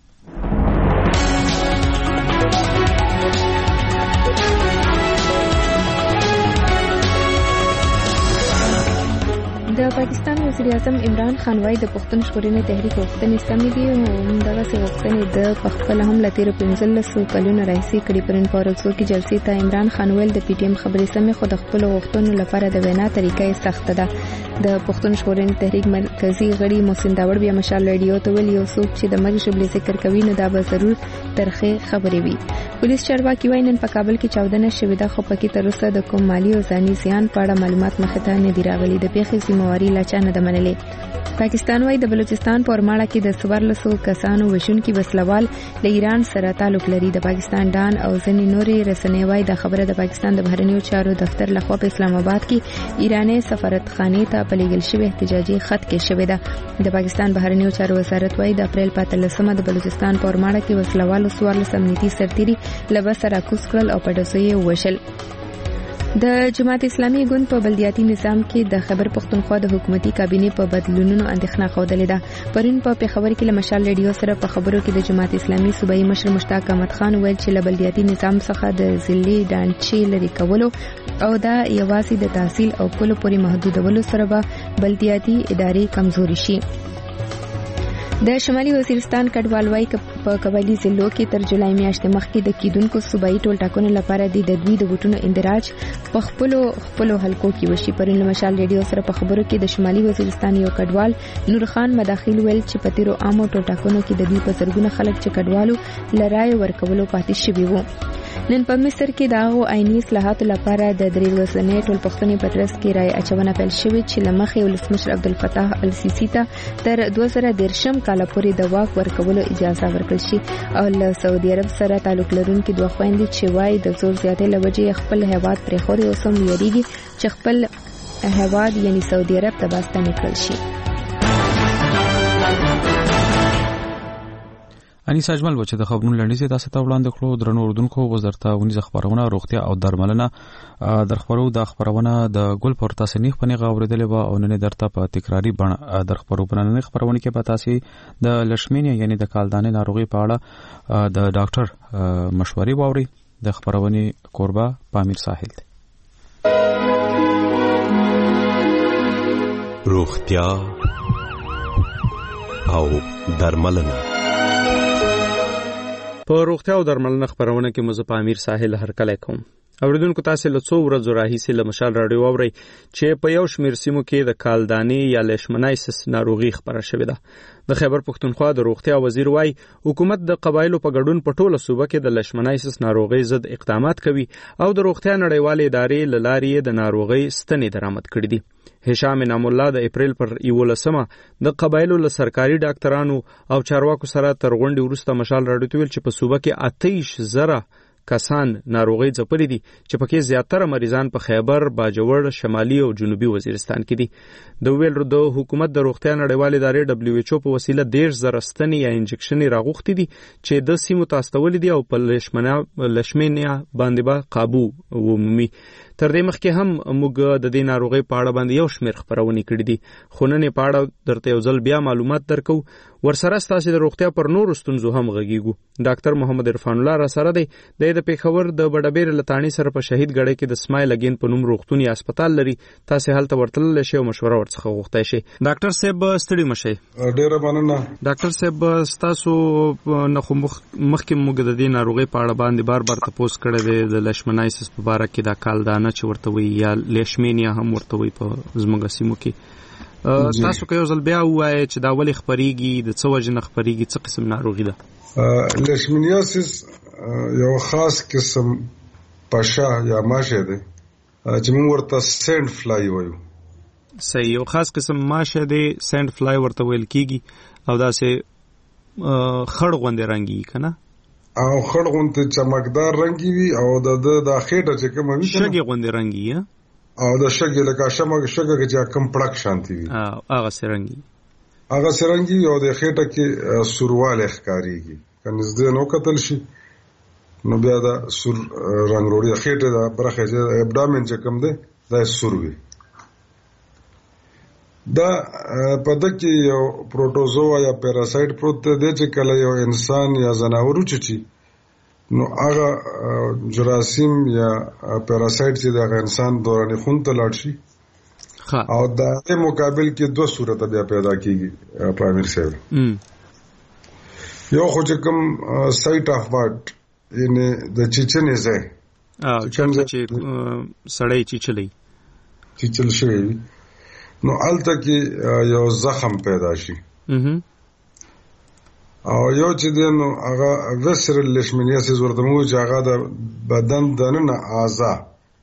د پاکستان وزیر اعظم عمران خان وايي د پښتون ژغورنې تحریک غوښتنې سمې دي او همدغسې غوښتنې د پخپله هم له تېرو 15 کلونو راهیسې کړي. پرون په ورځو کې جلسې ته عمران خان ویل د پی ټي ایم خبرې سمې خو د خپلو غوښتنو لپاره د وینا طریقه یې سخته ده. د پښتون ژغورنې تحریک مرکزي غړي محسن داوړ بیا مشال رادیو ته ویل یو څوک چې د مرګ ژبلې ذکر کوي نو دا به ضرور ترخې خبرې وي. پولیس چارواکي وايي نن په کابل کې چاودنه شوې ده خو پکې تر اوسه د کوم مالي او ځاني زیان په اړه معلومات مخې ته نه دي راغلي. د پیښې ذمہواري لا چا نه ده منلې. پاکستان وايي د بلوچستان په ورماړه کې د 1400 کسانو وژونکي وسلوال له ایران سره تعلق لري. د پاکستان ډان او ځینې نورې رسنۍ وايي د خبره د پاکستان د بهرنیو چارو دفتر لخوا په اسلام آباد کې ایراني سفارتخانې ته په لېږل شوی احتجاجي خط کې شوې ده. د پاکستان بهرنیو چارو وزارت وايي د اپریل 15 د بلوچستان په ورماړه کې وسلوالو 14 امنیتي سرتیري له بس راکوز کړل او په ډزو یې وشل. د جماعت اسلامي ګوند په بلدیاتي نظام کې د خیبر پښتونخوا د حکومتي کابینې په بدلونونو اندېښنه ښودلې ده. پرون په پیښور کې له مشال رادیو سره په خبرو کې د جماعت اسلامي صوبایي مشر مشتاق احمد خان ویل چې له بلدیاتي نظام څخه د ضلعي ډانچې لرې کولو او دا یوازې د تحصیل او پولو پورې محدودولو سره به بلدیاتي ادارې کمزوري شي. د شمالي وزیرستان کډوال وايي په قبایلی ضلعو کې تر جولای میاشتې مخکې د کیدونکو صوبایي ټولټاکنو لپاره د دوی د ووټونو اندراج په خپلو حلقو کې وشي. پرون له مشال رادیو سره په خبرو کې د شمالي وزیرستان یو کډوال نور خان مداخل ویل چې په تیرو عامو ټولټاکنو کې د دوی په زرګونه خلک چې کډوالو لرای ورکولو پاتې شوي وو. نن په مصر کې د هغو عیني اصلاحاتو لپاره د 3 ورځنۍ ټولپوښتنې په ترڅ کې رای اچونه پیل شوې چې له مخې ولسمشر عبدالفتاح السیسي ته تر 2013 کال پورې د واک ورکولو اجازه ورکړل شي او له سعودي عرب سره تعلق لرونکي دوه خويندې چې وايي د زور زیاتۍ له وجې خپل هیواد پرېښودی اوس هم یریږي چې خپل هیواد یعنی سعودي عرب ته باستانه کړل شي.
انیس اجمل چې د خبرونو لنډیز تاسو ته وړاندې کړو درنو اردوونکو وزارت ونیز خبرونه روغتیا او درملنه درخبرو د خبرونه د ګل پر تاسو نه خپنه غوړېدلې و او نن درته په تکراری بڼه درخبرو بنانه خبرونه کې به تاسو د لشمینیا یعنی د کالدانې ناروغي په اړه د ډاکټر مشورې واوري. د خبرونه قربا پامیر ساحل
روغتیا او درملنه.
په روغتیا او درملنه خبرونه کې مزه په امیر ساحل هرکلی کوم. اوریدونکو تاسو له څو ورځو راهیسې له مشال رادیو اورئ چې په یو شمېر سیمو کې د کالدانې یا لیشمنایسس ناروغي خبره شوې ده. د خیبر پښتونخوا د روغتیا وزیر وايي حکومت د قبایلو په ګډون په ټوله صوبه کې د لیشمنایسس ناروغي ضد اقدامات کوي او د روغتیا نړیوالې ادارې له لارې د ناروغي ستنې درآمد کړې دي. هشام انعام الله د اپریل پر 11 د قبایلو له سرکاري ډاکټرانو او چارواکو سره تر غونډې وروسته مشال رادیو ته ویل چې په صوبه کې 28,000 کسان ناروغي ځپلي دي چې پکې زیاتره مریضان په خیبر، باجوړ، شمالي او جنوبي وزیرستان کې دي. د ویل د حکومت د روغتیا نړیوالې ادارې WHO په وسیله 10,000 ستنې یا انجکشنې راغوښتي دي چې د سیمو ته استولې دي او په لشمینیا باندې به قابو ومومي. تر دې مخکې هم موږ د دې ناروغي په اړه باندې یو شمېر خبرونه کړې دي خو نن په اړه درته یو ځل بیا معلومات درکو. ورسره ستاسو د روغتیا پر نورو ستونزو هم غږیږو. ډاکټر محمد عرفان الله را سره دی. د پیښور د بډابیر لتانی سره په شهید غړې کې د سمایل اگین په نوم روغتون یا هسپتال لري. تاسو هلته ورتلل شئ او مشوره ورڅخه غوښتای شئ. ډاکټر صاحب ستړي مشئ.
ډیره مننه.
ډاکټر صاحب تاسو نه خو مخکې موږ د دې ناروغي په اړه باندې بار تپوس کړی دی د لیشمنایسس په اړه کې دا کالدانه چې ورته وي یا لیشمینیا هم ورته وي په زموږ سیمو کې. تاسو که یو ځل بیا ووایئ چې دا ولې خپریږي، د څه وجې نه خپریږي، څه قسم ناروغي ده؟
لیشمنیاسس یو خاص قسم پاشا یا ماشه ده چې موږ ورته سینډ فلای وایو.
صحیح، یو خاص قسم ماشه ده، سینډ فلای ورته ویل کیږي او داسې خړ غوندې رنګي کنه
او خړ غوندې چمکدار رنګي وي او د خېټه چې کوم وي
شګې غوندې رنګي
او د شګې لکه شګه چې کوم پړک شانتي وي
هغه سرنګي
او د خېټه کې سورواله ښکاریږي. کنيزده نو قتل شي نو بیا دا سور رنگ وروړي خېټه دا برخه چې ابډامن چې کوم ده دا سور وي دا په دکې یو پروټوزوا یا پیراسایت پروت دی چې کله یو انسان یا زناور وچی نو هغه جراثیم یا پیراسایت چې د انسان دوران خون ته لاړ شي او دا مقابل کې دوه صورت بیا پیدا کیږي په امیر صاحب. یو خو چې کوم سایت اف بارت یعنی د چیچنې ځای
چې سړی چیچل
شوی نو الته کې یو زخم پیدا شي او یو چې دی نو هغه ویسرل لیشمینیاسیس ورته موږ چې هغه د بدن دننه اعضا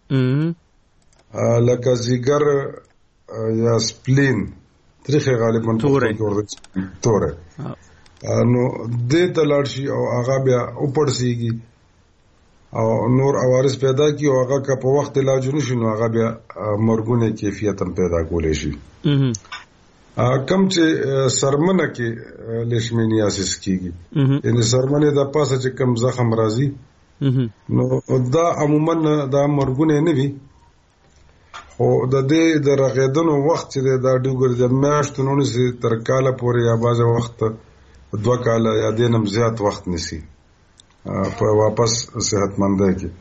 لکه زیګر یا سپلین تریخه غالبا توره نو دې ته لاړ شي او هغه بیا اوپړسیږي او نور عوارض پیدا کی او هغه که په وخت علاج نشي نو هغه بیا مرګونه کیفیت هم پیدا کولای شي. کم چې سرمنه کې لیشمینیاسیس کیږي یعنی سرمنه د پاسه چې کم زخم راځي نو دا عموما دا مرګونه نه وي او د دې د رغیدنو وخت چې دا ډوګر د میاشتونو نسی تر کاله پورې یا بعض وخت 2 کاله یا دینم زیات وخت نسی په واپس صحتمندۍ کې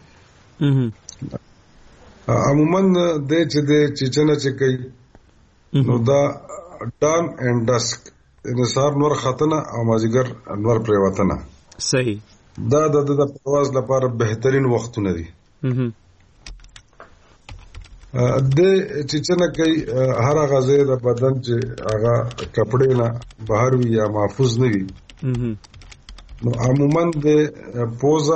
عموما د چیچنه چې کوي نو دا دان اینڈ ډسک انصار نور خطنه او مازیګر نور پریوتنه
صحیح
دا د پرواز لپاره بهترین وختونه دي. د چیچنه کوي هر غزه د بدن چې هغه کپڑے نه بهر وي یا محفوظ نه وي نو عموما د پوزا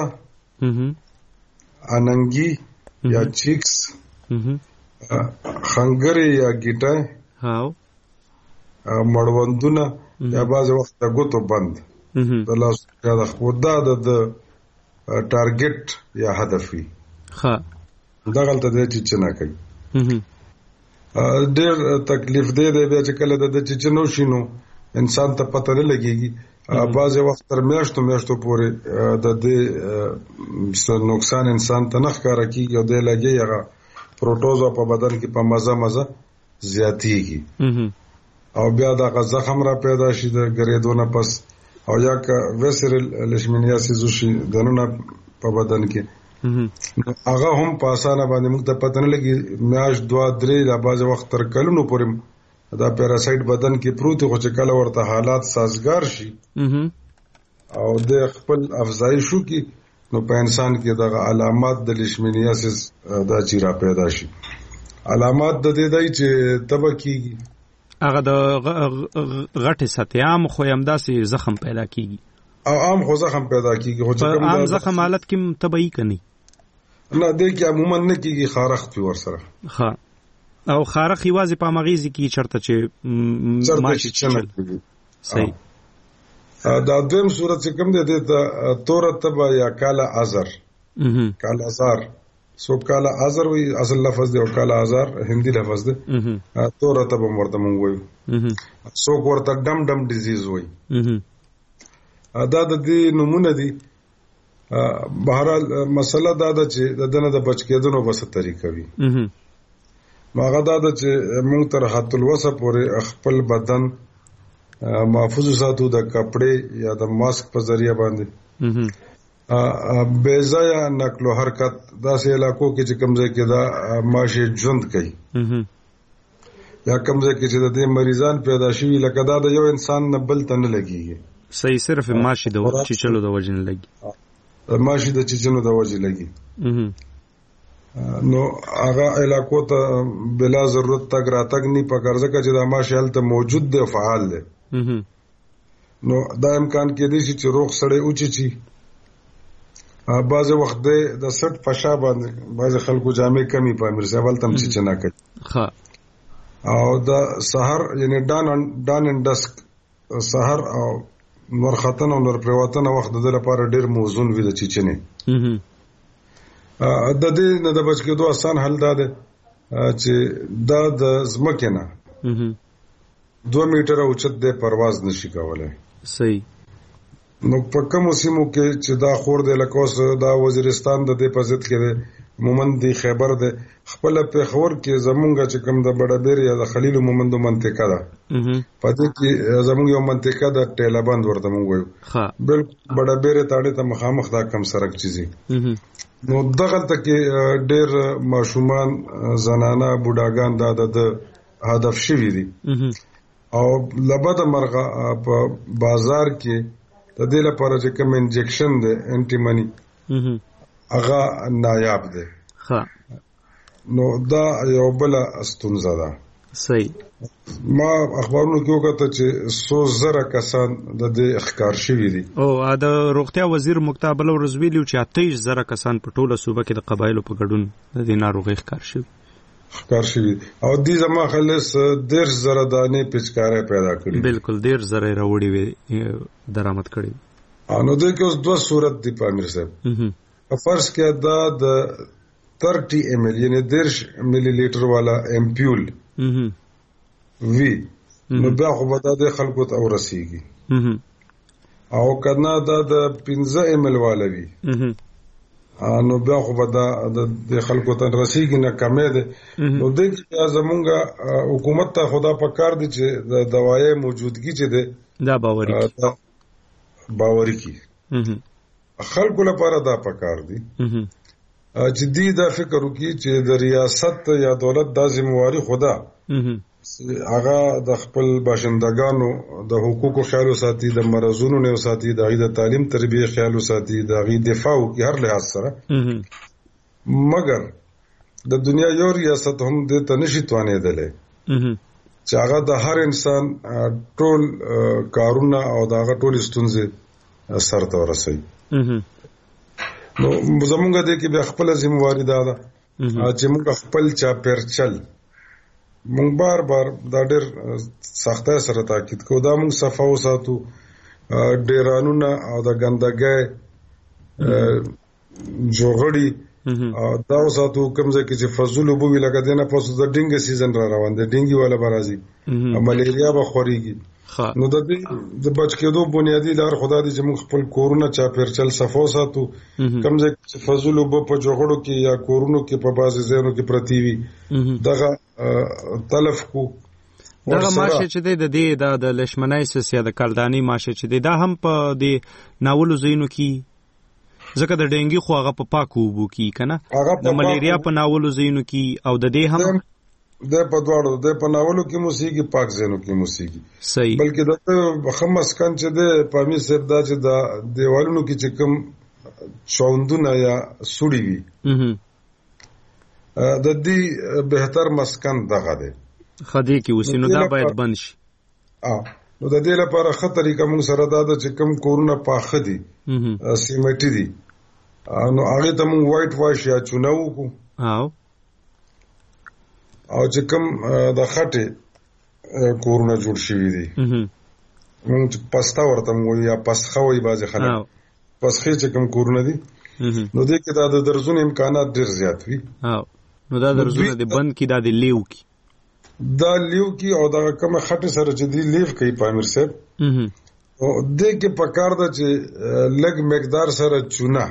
اننګي یا چیکس خنګري یا ګیټای مړوندونه یا بعض وخت د ګوتو بند د لاس د خدا د ټارګټ یا هدف وي دا غلطه دی چې چنه کوي ډېر تکلیف دی بیا چې کله د چنو شینو انسان ته پته نه لګيږي بعض وخت تر میاشتو پورې د دې نقصان انسان ته نه ښکارا کیږي او د لګي هغه پروټوزوا په بدن کې په مزه زیاتېږي او بیا دا زخم را پیدا شي د ګریدونه پس او یا که ویسرل لیشمینیاسیس شي دنه په بدن کې هغه هم په اسانه باندې موږ ته پته نه لګي میاش 2-3 یا بعض وخت تر کلونو پورې دا پیراسایت بدن کې پروت خو چې کله ورته حالات سازگار شي او د خپل افزایشو کې نو په انسان کې د علامات د لیشمینیاسیس دا چیرې پیدا شي. علامات د دې دای چې تبه کیږي
هغه د غټه سطح عام خو همداسې زخم پیدا کیږي
او عام خو زخم پیدا کیږي خو چې کوم
عام زخم حالت کې تبعی کني
نه د کې عموما نه کیږي خارخ ور سره
او خارخ یوازې په مغیزي کې چرته چې ماشي چل صحیح.
دا دویم صورت چې کوم دی د تور تبا یا کالا ازر کالا ازار سو کالا ازر وی اصل لفظ دی او کالا ازار هندي لفظ دی تور تبا ورته مونږ وایو سو ورته ډم ډیزیز وای دا د دې نمونه دي. بهرحال مسله دا ده چې د دنه د بچ کېدنو بس طریقه وي ماغه دا ده چې موږ تر حد الوسع پورې خپل بدن محفوظ ساتو د کپڑے یا د ماسک په ذریعہ باندې بے ځای نقل او حرکت داسې علاقو کې چې کمزې کې دا ماشه ژوند کوي یا کمزې کې چې د دې مریضان پیدا شي لکه دا د یو انسان نه بل ته نه لګيږي
صحیح صرف ماشي د چیچلو د وجه نه لګي
ماشي د چیچلو د وجه لګي نو هغه علاقو ته بلا ضرورت تک راتګ نه پکار ځکه چې دا ماشي هلته موجود دی فعال دی نو دا امکان کې دی چې روغ سړی اوچی چی بعض وخت د سټ پشا باندې بعض خلکو جامې کمی په امیر صاحب تم چې نه کوي او دا سحر یعنی ډان اند ډسک سحر او نور خطن او نور پرواتن وخت د لپاره ډیر موزون وي د چیچنه د دې نه د بچ کېدو آسان حل ده چې دا د زمکه نه 2 میټر اوچت د پرواز نشي کولای
صحیح.
نو په کوم سیمو کې چې دا خور د لکوس دا وزیرستان د دې په ضد کې مومند دی خیبر دی خپل په خور کې زمونږ چې کوم د بډابیر یا د خلیل مومندو منطقه ده پدې کې زمونږ یو منطقه ده ټیلابند ورته مونږ وایو بل بډابیر تاړي ته مخامخ دا کم سرک چیزي نو دغه کې ډېر ماشومان زنانه بوډاګان دا د هدف شوی دي او لبد مرغه په بازار کې د دې لپاره چې کوم انجکشن دی انټي منی هغه نایاب دی نو دا یو بل ستونزه ده
صحیح
ما اخبارونو کې وکړه چې 100,000 کسان د دې اخکار شوي دي
او د روغتیا وزیر مقتبل ورزویلی چې 28,000 کسان په ټوله صوبه کې د قبایلو په ګډون د دې ناروغي اخکار شوي
او دې زما خلص 10,000 دانې پچکارې پیدا کړې
بالکل 10,000 راوړي وي درآمد کړي
نو دې کې اوس دوه صورت دی په امیر صاحب فرض کې دا د 30 ml یعنی 10 ملي لیټر والا امپیول وی نو بیا خو به د خلکو ته ورسیږي او کنا دا د 15 ml والا وی نو بیا خو به د خلکو ته رسیږي نه کمې ده نو د زمونږ حکومت ته خدا په کار دي چې د دوايي موجودګي چې ده
دا
باوري کی خلکو لپاره دا پکار دي چې دې دا فکر وکړي چې د ریاست یا دولت د ذمہواری خدا هغه د خپل باشندگانو د حقوقو خیال ساتي د مرزونو نه ساتي د غي د تعلیم تربیه خیال ساتي د غي دفاع کوي هر لحاظ سره مګر د دنیا یو ریاست هم د تنشي توانېدلې چې هغه د هر انسان ټول کارونه او د ټول ستونزې سره ورسوي نو زمونږ د کې به خپل ذمہواری ده چې موږ خپل چا پرچل موږ بار بار دا ډېر سختۍ سره تاکید کوو دا موږ صفا وساتو ډیرانونه او د ګندګۍ جوړړي دا وساتو کوم ځکه چې فضل وبوي لکه دنه پوسو د ډینګ سیزن را روان دی ډینګي والا برازي ملیریا به خوريږي نو د دې د بچ کېدو بنیادی لار خدا دې چې موږ خپل کورونه چا پرچل صفو ساتو کوم ځکه چې فضل وب په جوړړو کې یا کورونو کې په بازي ځایونو کې پرتی وي دغه تلف کو
دغه ماشه چې د دې د لشمنایسس یا د کلدانی ماشه چې دا هم په دې ناولو زینو کې ځکه د ډینګي خو هغه په پاکو وبو کې کنه د ملیریا په ناولو زینو کې او د دې هم
د په دواړو د په ناولو کې موسیقي پاک زینو کې موسیقي
صحیح
بلکې د خمس کن چې د پامي سر دا چې د دیوالونو کې چې کوم چوندونه یا سوړي وي د دې بهتر مسکن دغه دی
خدي کې وسینو دا باید بند شي
نو د دې لپاره ښه طریقه موږ سره دا چې کوم کورونه پاخه دي سیمټي دي نو هغه ته موږ وایټ واش یا چونه وکړو او چې کوم د خټه کورونه جوړ شوي دي موږ پستا ورته موږ یا پسخه وي بازي خلک پسخه چې کوم کورونه دي نو دې کې د درزون امکانات ډېر زیات وي
نو دا درزونه د بند کې د لیو کې
او دا کوم خټه سره چې دی لیف کوي پامیر صاحب او دې کې پکار ده چې لګ مقدار سره چونه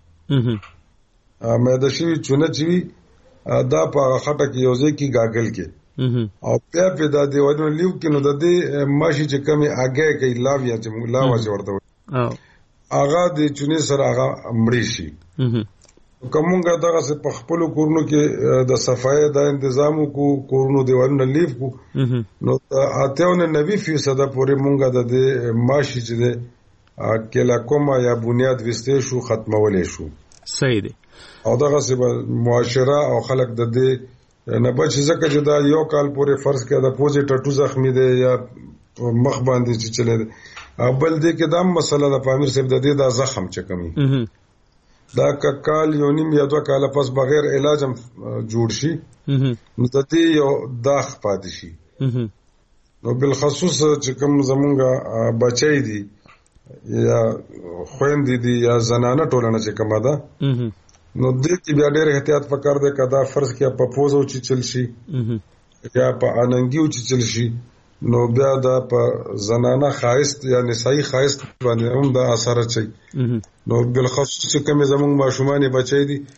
مېده شي چونه چوي دا په خټه کې یوځای کې گاګل کې او په دا دیوالونو لیو کې نو د دې ماشي چې کمی اگې کوي لاویا چې لاوا ورته هغه د چونی سره هغه مړی شي کومګه دغه څه په خپل کورونو کې د صفای د تنظیم کو کورونو دیوالونو لیف کو نو اتهونه 90% پورې مونږه د دې ماشي چې د کله کومه یا بنیاد وسته شو ختمولې شو
صحیح دی
او دغه څه معاشره او خلک د دې نه بچ ځکه چې دا یو کال پورې فرض کړه د پوزې ټټو زخمی دی یا مخ باندې چې چلے بل دې کې دا مسله د پامیر صاحب د دې دا زخم چې کمی دا کال یو نیم یا 2 کال پس بغیر علاج هم جوړ شي نو د دې یو داغ پاتې شي نو بالخصوص چې کوم زمونږ بچی دي یا خويندې دي یا زنانه ټولنه چې کومه ده نو دې کې بیا ډېر احتیاط پکار دی کدا فرض کې په پوزو چې چل شي یا په اننګیو چې چل شي نو بیا دا په زنانه خاص یا نسائی خاص باندې هم دا اثر چي نو بالخصوص چې کوم زمونږ ماشومان بچي دي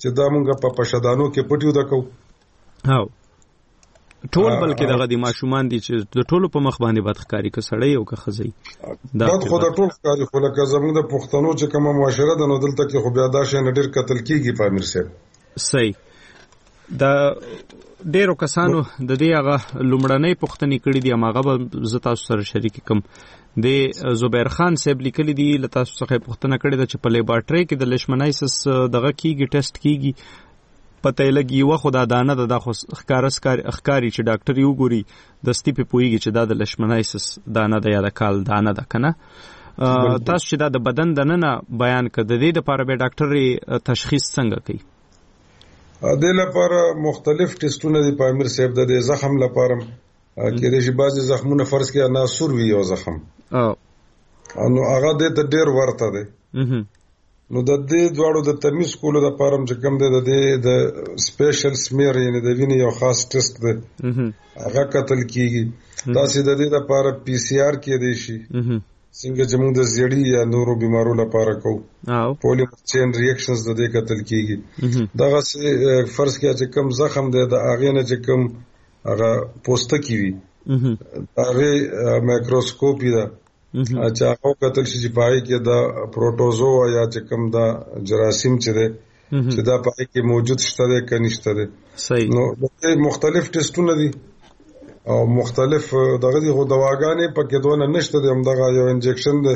چې دا مونږ په پښدانو کې پټیو دکو.
هاو ټول بلکې دغه د ماشومان دي چې د ټولو په مخ باندې بدخکاری که سړی او که ښځی
دا خو د ټول ښکاري، خو لکه زموږ د پښتنو چې کومه معاشره ده نو دلته کې خو بیا دا شی نه ډېر قتل کېږي په امیر صاحب.
صحیح. دا ډیرو کسانو د دې هغه لومړنۍ پوښتنې کړې دي، هغه به زه تاسو سره شریک کوم. د زبیر خان صاحب لیکلي دي له تاسو څخه پوښتنه کړې ده چې په لیبارټري کې د لیشمنایسس دغه کیږي، ټیسټ کیږي، پته یې لګي یوه خو دا دانه ده، دا خو ښکاري چې ډاکټر یې وګوري دستي پې پوهېږي چې دا د لیشمنایسس دانه ده یا د کال دانه ده که نه. تاسو چې دا د بدن دننه بیان کړه، د دې دپاره بیا ډاکټر تشخیص څنګه کوي؟
دې لپاره مختلف ټیسټونه دي په امیر صاحب. د دې زخم لپاره کېدای شي بعضې زخمونه فرض کړئ ناسور وي یو زخم، نو هغه دې ته ډېر ورته دی. نو د دې دواړو د تمیز کولو لپاره چې کوم دی د دې د سپیشل سمیر یعنې د وینې یو خاص ټیسټ دی هغه کتل کېږي. داسې د دې لپاره پی سی آر کېدای شي څنګه چې موږ د زیړي یا نورو بیمارو لپاره کوو، پولیمر چین ریاکشنز د دې کتل کېږي. دغسې فرض کړه چې کوم زخم دی د هغې نه چې کوم هغه پوستکي وي د هغې مایکروسکوپي ده چې هغه وکتل شي چې په هغې کې د پروټوزوا یا چې کوم دا جراثیم چې دی چې دا په هغې کې موجود شته دی که نشته دی. نو د مختلف ټیسټونه دي او مختلف دغه دي، خو دواګانې پکې دونه نشته دی. همدغه یو انجکشن دی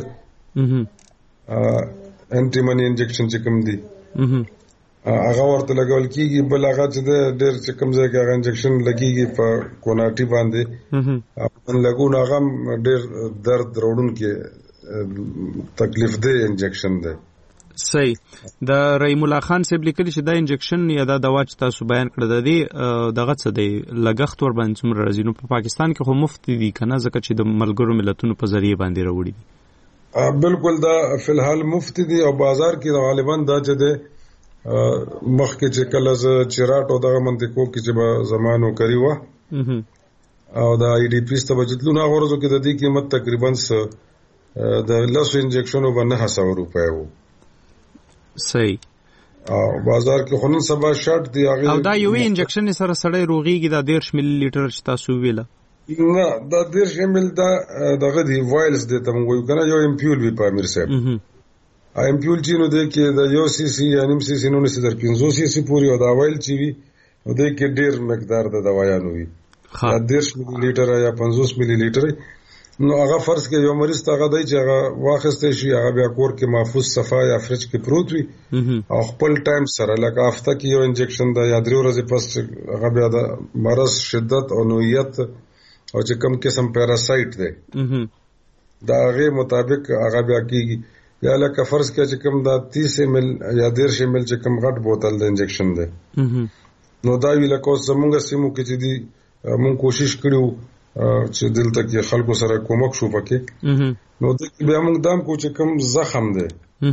انټي مني انجکشن چې کوم دی هغه ورته لګول کېږي. بل هغه چې دی ډېر چې کوم ځای کې هغه انجکشن لګېږي په کوناټي باندې لګون، هغه هم ډېر درد راوړونکی تکلیف دی انجکشن دی.
صحیح. د رحیم الله خان صاحب لیکلي چې دا انجکشن یا دا دوا چې تاسو بیان کړه د دې دغه څه دی لګښت ور باندې څومره راځي؟ نو په پاکستان کې خو مفت دي که نه، ځکه چې د ملګرو ملتونو په ذریعه باندې راوړي
دي. بالکل دا فی الحال مفت دي او بازار کې غالبا دا چې دی مخکې چې کله زه چراټ او دغه منطقو کې چې به زمانو کری وه او د آی ډي پیس ته به جتلو هغه ورځو کې د دې قیمت تقریبا د 10 انجکشنو به 900 روپۍ و.
صحیح.
او بازار کې خو نن سبا شرط دی هغه،
او دا یوې انجکشن سره سړی روغېږي. دا 10 ملي لیټر چې تاسو ویله
نه، دا 10 ml دا دغه دی وایلز دی ته موږ وایو که نه، یو امپیول وي په امیر صاحب. امپیول چې نو دی کې د 1 سی سی یا نیم سی سی نو نسی در 500 سی سی پورې، او دا وایل چې وي نو دی کې ډېر مقدار د دوايانو وي، 10 ملي لیټر یا 50 ملي لیټر. نو هغه فرض کې یو مریض ته هغه دی چې هغه واخیستی شي، هغه بیا کور کې محفوظ صفا یا فرج کې پروت وي او خپل ټایم سره لکه هفته کې یو انجکشن ده یا 3 ورځې پس هغه بیا د مرض شدت او نوعیت او چې کوم قسم پیراسایت دی د هغې مطابق هغه بیا کېږي. یا لکه فرض کې چې کوم دا 30 ml یا 10 ml چې کوم غټ بوتل د انجکشن دی، نو دا وی لکه اوس زمونږ سیمو کې چې دی مونږ کوشش کړو چې دلته کې خلکو سره کومک شو پکې. نو بیا موږ دام کو چې کوم زخم دی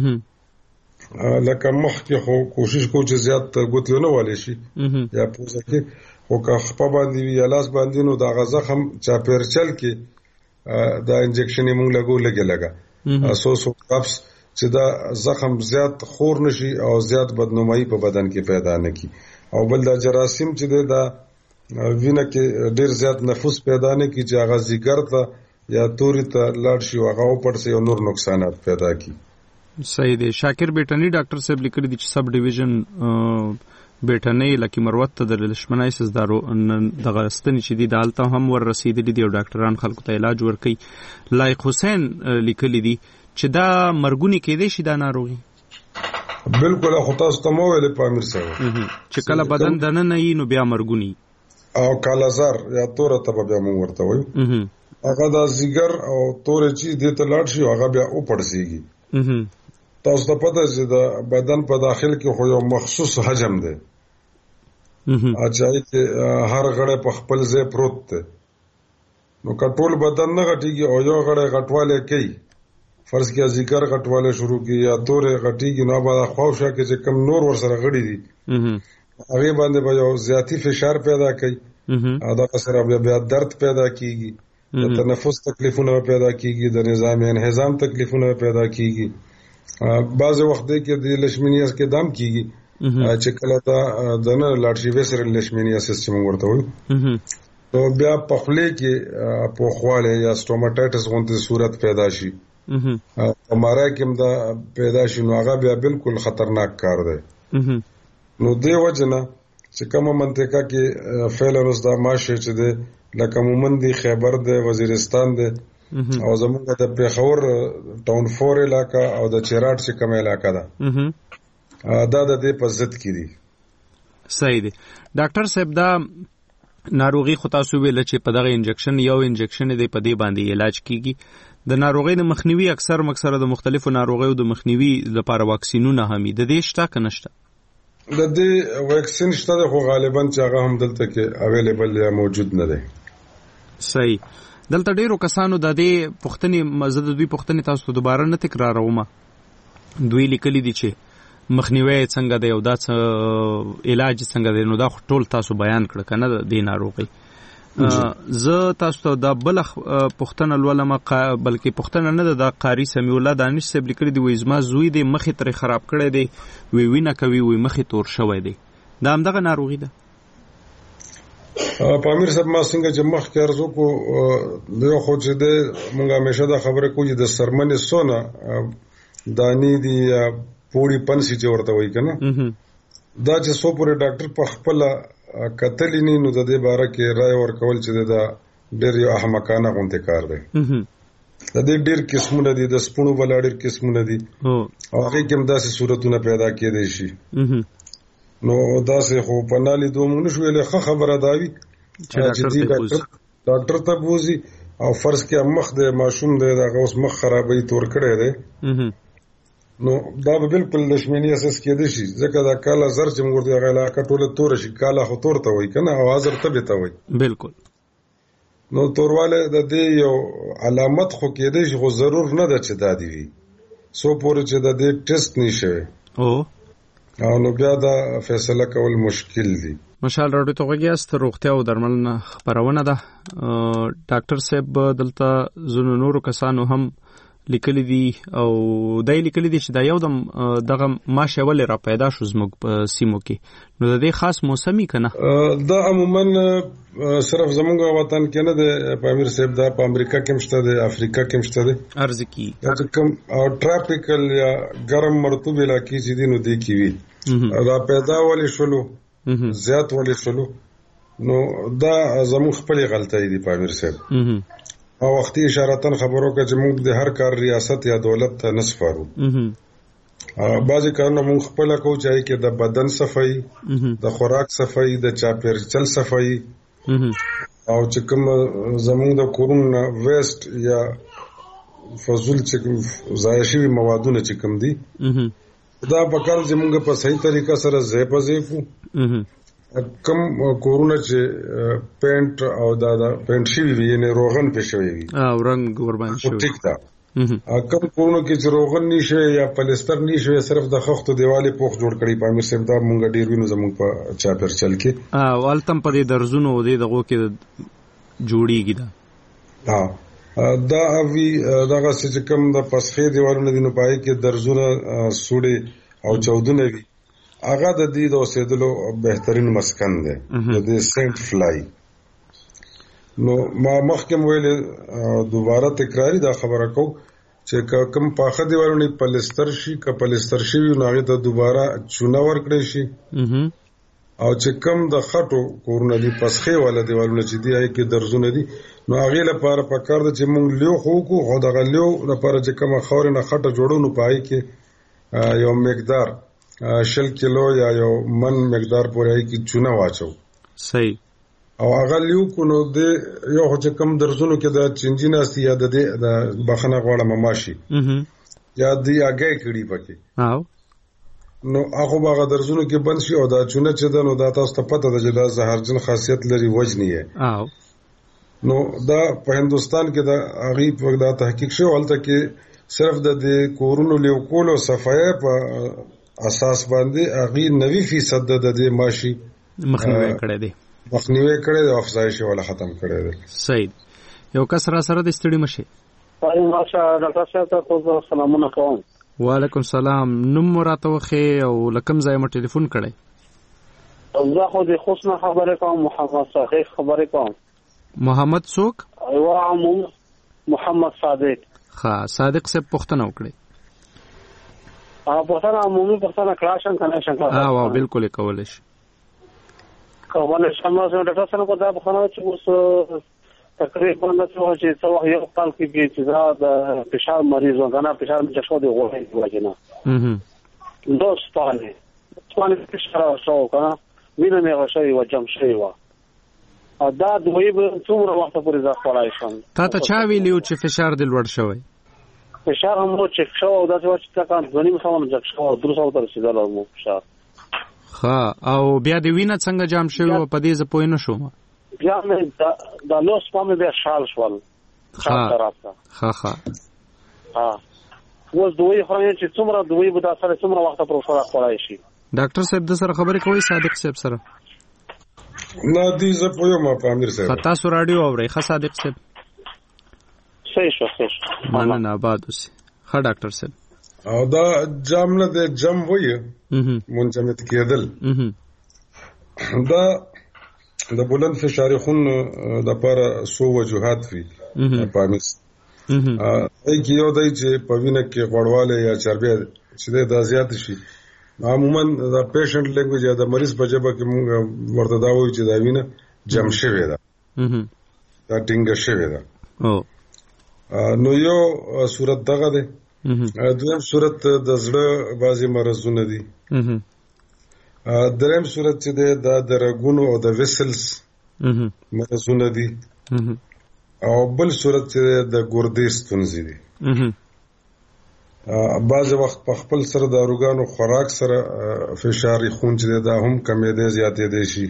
لکه مخ کې خو کوشش کو چې زیات ګوتې نه والي شي یا پوزه کې، خو که خپه باندې وي یا لاس باندې نو دا زخم چاپیرچل کې دا انجکشن یې موږ لګو لګه سو کپس چې دا زخم زیات خور نشي او زیات بدنمایي په بدن کې پیدا نه کی. او بل دا جراثیم چې دی دا وینه کې ډیر زیات نفوس پیدا نه کی چې هغه زیګر ته یا توري ته لاړ شي او هغه وپړ سي او نور نقصانات پیدا کی.
صحیح دی. شاکر بیٹنی ډاکټر صاحب لیکلي دي چې سب ډیویژن بیٹنی لکه مروت ته د لیشمنایسس دغه ستنې چې دي دالته هم ور رسیدلي دي او ډاکټران خلکو ته علاج ورکوي. لایق حسین لیکلي دي چې دا مرګونی کېدای شي دا ناروغي.
بالکل خو تاسو ته مو ویلې په امیر صاحب
چې کله بدن دننه یې نو بیا مرګونی
او کالازار یا توره ته بیا مونږ ورته وایو، هغه دا زیګر او تورې چې دې ته لاړ شي هغه بیا وپړسېږي. تاسو ته پته چې د بدن په داخل کې خو یو مخصوص حجم دی چې هر غړی په خپل ځای پروت دی. نو که ټول بدن نه غټېږي او یو غړی غټوالی کوي، فرض کړه زیګر غټوالی شروع کړي یا تورې غټېږي، نو به دا خواوشا کې چې کوم نور ورسره غړي دي هغه باندې به یو زیاتی فشار پیدا کوي او دا سره بیا درد پیدا کیږي، د تنفس تکلیفونه پیدا کیږي، د نظام انهضام تکلیفونه پیدا کیږي. بعض وخت کې د لیشمنیاس کې دم کیږي چې کله دا د نه لارشیویسر لیشمینیاسس چې موږ ورته وایو نو بیا په خولې کې پوخواله یا سټوماټایټس غونډه صورت پیدا شي اماره کې دا پیدا شي نو هغه بیا بالکل خطرناک کار دی نو دی وجنه چې کومه منطقه کې فعلروس دا ماشه چې دی لکه مومندی خیبر دی وزیرستان دی او زمونږ د پیښور ټاون 4 علاقہ او د چیراټ چې کومه علاقہ ده دا د دې په ضد کې دي.
صحیح دی ډاکټر صاحب دا ناروغي خو تاسو ویل چې په دغه انجکشن یو انجکشن دی په دې باندې علاج کیږي د ناروغي د مخنیوي اکثر د مختلفو ناروغیو د مخنیوي لپاره واکسینونه هم د دې شته کنه شته
د دې واکسین شته خو غالبا چې هغه هم دلته کې اویلیبل یا موجود نه دی.
صحیح دلته ډیرو کسانو د دې پوښتنې مزه د دوی پوښتنې تاسو دوباره نه تکراروم دوی لیکلي دي چې مخنیوي څنګه دی او دا علاج څنګه دی نو دا ټول تاسو بیان کړ کنه د دې ناروغي زه تاسو ته دا بل پښتنه لولم بلکې پښتنه نه د قاری سمیع الله دانش صاحب لیکلي دی وای زما زوی دی مخې تر خراب کړی دی وی وینه کوي وی مخې تور شوی دی دا هم دغه ناروغي ده.
پامیر صاحب ما څنګه چې مخ کې ارزو کو یو خو چې د مونږه همیشه دا خبره کوي د سرمنې سونه دانی دی پوری پنسي چې ورته وایي کنه دا چې سو پورې ډاکټر په خپل کتلینی نو د دې باره کې رائے ورکول چې دا ډېر یو احمقانه غونډه کار دی. د دې ډېر قسمونه دي د سپونو بل ډېر قسمونه دي او هغه کوم داسې صورتونه پیدا کېدای شي نو داسې خو په نالي دوه نشو ویلې خبره داوي چې ډاکټر ته بوزي او فرض کې مخ د ماشوم د هغه اوس مخ خرابې تور کړی دی نو دا به بالکل لشمینیاسس کېدای شي ځکه دا کاله زر چې موږ ورته غلا کټوله تور شي کاله خو تور ته وای کنه او ازر ته به ته وای
بالکل
نو تورواله د دې یو علامت خو کېدای شي خو ضرور نه ده چې دا دی وي سو پورې چې د دې ټیسټ نشي او نو بیا دا فیصله کول مشکل دي.
مشال راډیو ته غوږیاست روغتیا او درملنه خبرونه ده ډاکټر صاحب دلته زونو نورو کسانو هم لیکلي دي او دای لیکلي دي چې دا یو دغه ماشه ولې را پیدا شو زموږ په سیمو کې نو د دې خاص موسمي کنه
دا عموما صرف زموږ وطن کې نه دی پامیر صاحب دا په امریکا کې مشته دی افریقا کې مشته دی
ارز کې
دا کوم ټراپیکل یا ګرم مرطوب علاقې چې دي نو دی کې وي دا پیدا ولې شلو زیات ولې شلو نو دا زموږ خپل غلطۍ دي پامیر صاحب او وختي اشارتن خبرو کې چې موږ د هر کار ریاست یا دولت ته نسفارو بعضی کارونه موږ خپل کوو چې کې د بدن صفائی د خوراک صفائی د چاپیریال صفائی او چې کوم زموږ د کورونه ویسٹ یا فضول چې ضایع شوی موادونه چې کوم دي دا په کار چې موږ په صحیح طریقه سره زیپو کم کورونه چې پینټ او دا پینټ شوی وي یعنی روغن په شوی وي
او رنگ وربان شوی
ټیک دا کم کورونه کې چې روغن نشي یا پلستر نشي صرف د خښتو دیوالې پوخ جوړ کړي پامیر صاحب دا مونږ ډیر وینو زموږ په چاپر چل کې
او التم په دې درزونو دغه کې جوړیږي
دا دا اوی دغه چې کوم د پسخې دیوالونو دینو پای کې درزونه سوړي او چودونه وي هغه د دې د اوسېدلو بهترین مسکن دی د سینټ فلای نو ما مخکې ویل دوباره تکراری دا خبره کو چې کوم پاخه دیوالونه پلستر شي ک پلستر شي نو هغه ته دوباره چونه ور کړی شي او چې کوم د خټو کورونه دي پسخې ولا دیوالونه چې دی کې درزونه دي نو هغه لپاره پکار د چې مونږ لیو خو کو خو دغه لیو لپاره چې کوم خاور نه خټه جوړو نو پای کې یو مقدار 100 کیلو یا یو من مقدار پورې کی چونه واچو
صحیح
او هغه لیو کو نو د یو چې کم درزونو کې د چنجیناستی یا د بخنه غوړه مماشي یا دی هغه کړي پکې نو هغه باغ درزونو کې بند شي او دا چونه چې د نو دا تاسو ته پته ده چې دا زهرجن خاصیت لري وجنی ہے نو دا په هندستان کې دا هغه په دا تحقیق شو ولته کې صرف د کورونو لیو کولو صفایه په اساس باندې هغه 90% د دې ماشي
مخنیوي کړی دی
او افزایش ولا ختم کړی دی.
صحیح یو کس را سره د ستړي مشه
ماشا ډاکټر صاحب ته سلامونه کوم
وعلیکم السلام. نوم راته وخی او لکم ځای مو ټلیفون کړی؟
زه خو د خوشنه خبرې کوم، محمد صادق خبرې کوم.
محمد څوک؟
ایوه عموم محمد صادق.
ښه صادق صاحب پوښتنه وکړئ.
پوښتنه عمومي پوښتنه کړای شم که نه شم؟
او بالکل یې کولی شي.
کولی شم. ډاکټر صاحب کو دا پوښتنه چې اوس تقریبا چې څه وخت یو کال کې چې دا د فشار مریض و که نه فشار مې چک شو د غوښې د وجې نه دو سپانې فشار شو که نه وینه مې هغه شوې وه جم شوې وه. دا دوایي به څومره وخته پورې زه خوړلی شم؟
تا ته چا ویلي و چې فشار دې لوړ شوی؟
فشار هم مو چک شو او داسې وه چې تقریبا 2.5 جک شو او 300 ته رسېدلی مو فشار.
ښه او بیا دې وینه څنګه جام شوې وه؟ په دې زه پوه نه شوم.
بیا مې د لوس پا مې بیا شال شول.
ښه
اوس دوی خورم چې څومره دوی به دا سره څومره وخته پر خوړای شي؟
ډاکټر صاحب د سره خبرې کوي صادق صاحب سره؟
نه دی زه پوهیم په امیر صاحب.
تاسو راډیو اورئ؟ ښه صادق صاحب
صحیح شو.
مننه آباد اوسئ. ښه ډاکټر صاحب.
او دا جام نه دی جم وایي منجمد کېدل. دا د بلند فشار خون د لپاره څو وجوهات وي په امیر. کې یو دی چې په وینه کې غوړوالی یا چربی چې دا زیات شي. عموما د پیشنټ لینګویج یا د مریض په ژبه کې موږ ورته دا وایو چې دا وینه جم شوې ده، دا ټینګه شوې ده. نو یو صورت دغه دی. دویم صورت د زړه بعضې مرضونه دي. دریم صورت چې دی دا د رګونو او د ویسلز مرضونه دي. او بل صورت چې د ګردې ستونزې دي. بعضې وخت په خپل سره د اروګانو خوراک سره فشار خون چې دی دا هم کمېدی زیاتېدی شي.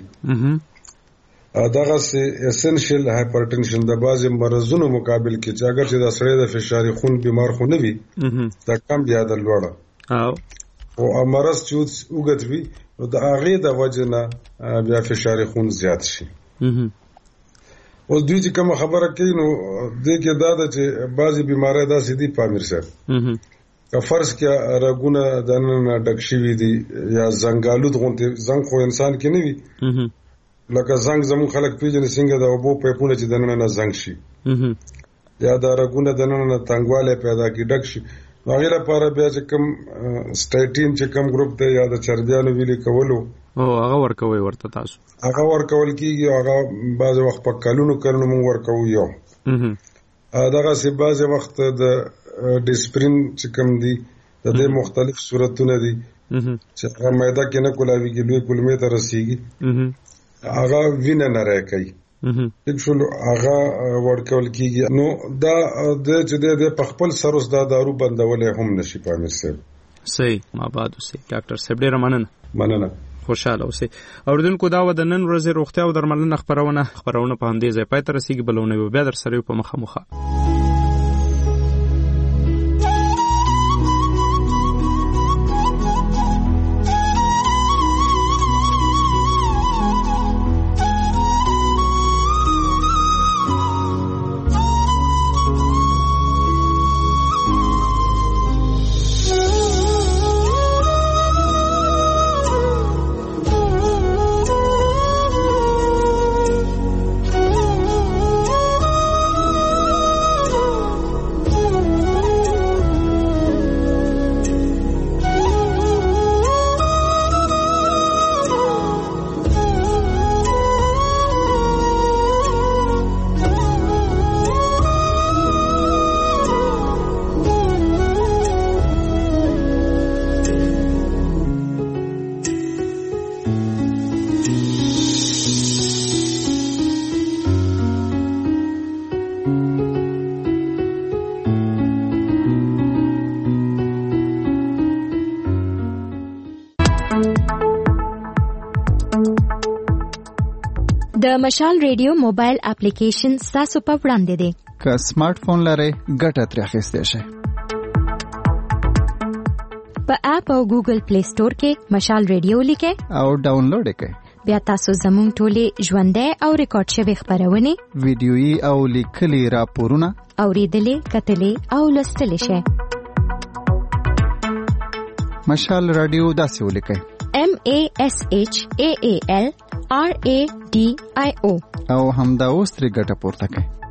دغسې اسنشل هایپرټنشن د بعضې مرضونو مقابل کې چې اگر چې دا سړی د فشار خون بیمار خو نه وي، دا کم یا د لوړه او مرض چې اوږد وي نو د هغې د وجې نه بیا فشار خون زیات شي. اوس دوی چې کومه خبره کوي نو دې کې دا ده چې بعضې بیمارۍ داسې دي په امیر صاحب که فرض کړه رګونه دننه ډک شوي دي یا زنګالود غوندې زنګ خو انسان کې نه وي، لکه زنګ زموږ خلک پیژني څنګه د اوبو پایپونه چې دننه نه زنګ شي یا د رګونه دننه نه تنګوالی پیدا کړي ډک شي، نو هغې لپاره بیا چې کوم سټایټین چې کوم ګروپ دی یا د چربیانو ویلې کولو
هغه ورکوئ ورته تاسو؟
هغه ورکول کېږي. هغه بعضې وخت په کلونو موږ ورکوو. یو دغسې بعضې وخت د ډسپرین چې کوم دي د دې مختلف صورتونه دي چې هغه معده کې نه کولاویږي، لوی کولمې ته رسېږي، هغه وینه نری کوي. ټیک شو، هغه ورکول کېږي. نو دا چې دی په خپل سر اوس دا دارو بندولی هم نشي په امیر صاحب.
صحیح. آباد اوسئ ډاکټر صاحب. ډېره
مننه.
خوشاله اوسئ. اورېدونکو دا وه د نن ورځې روغتیا او درملنه خپرونه په همدې ځای پای ته رسېږي. بلونه به بیا در سره یو په مخامخه.
د مشال ریډیو موبایل اپلیکیشن تاسو په وړاندې دی.
که سمارټ فون لرئ ګټه ترې اخیستی شئ.
په اپ او ګوګل پلی سٹور کې مشال ریډیو لیکئ
او ډاونلوډ یې کړئ.
بیا تاسو زموږ ټولې ژوندۍ او ریکارډ شوې خپرونې،
ویډیويي او لیکلي راپورونه
اورېدلې، کتلې او لوستلی شئ.
مشال رادیو داسې ولیکئ
MASHAALRADIO
او همدا اوس ترې ګټه پورته کړئ.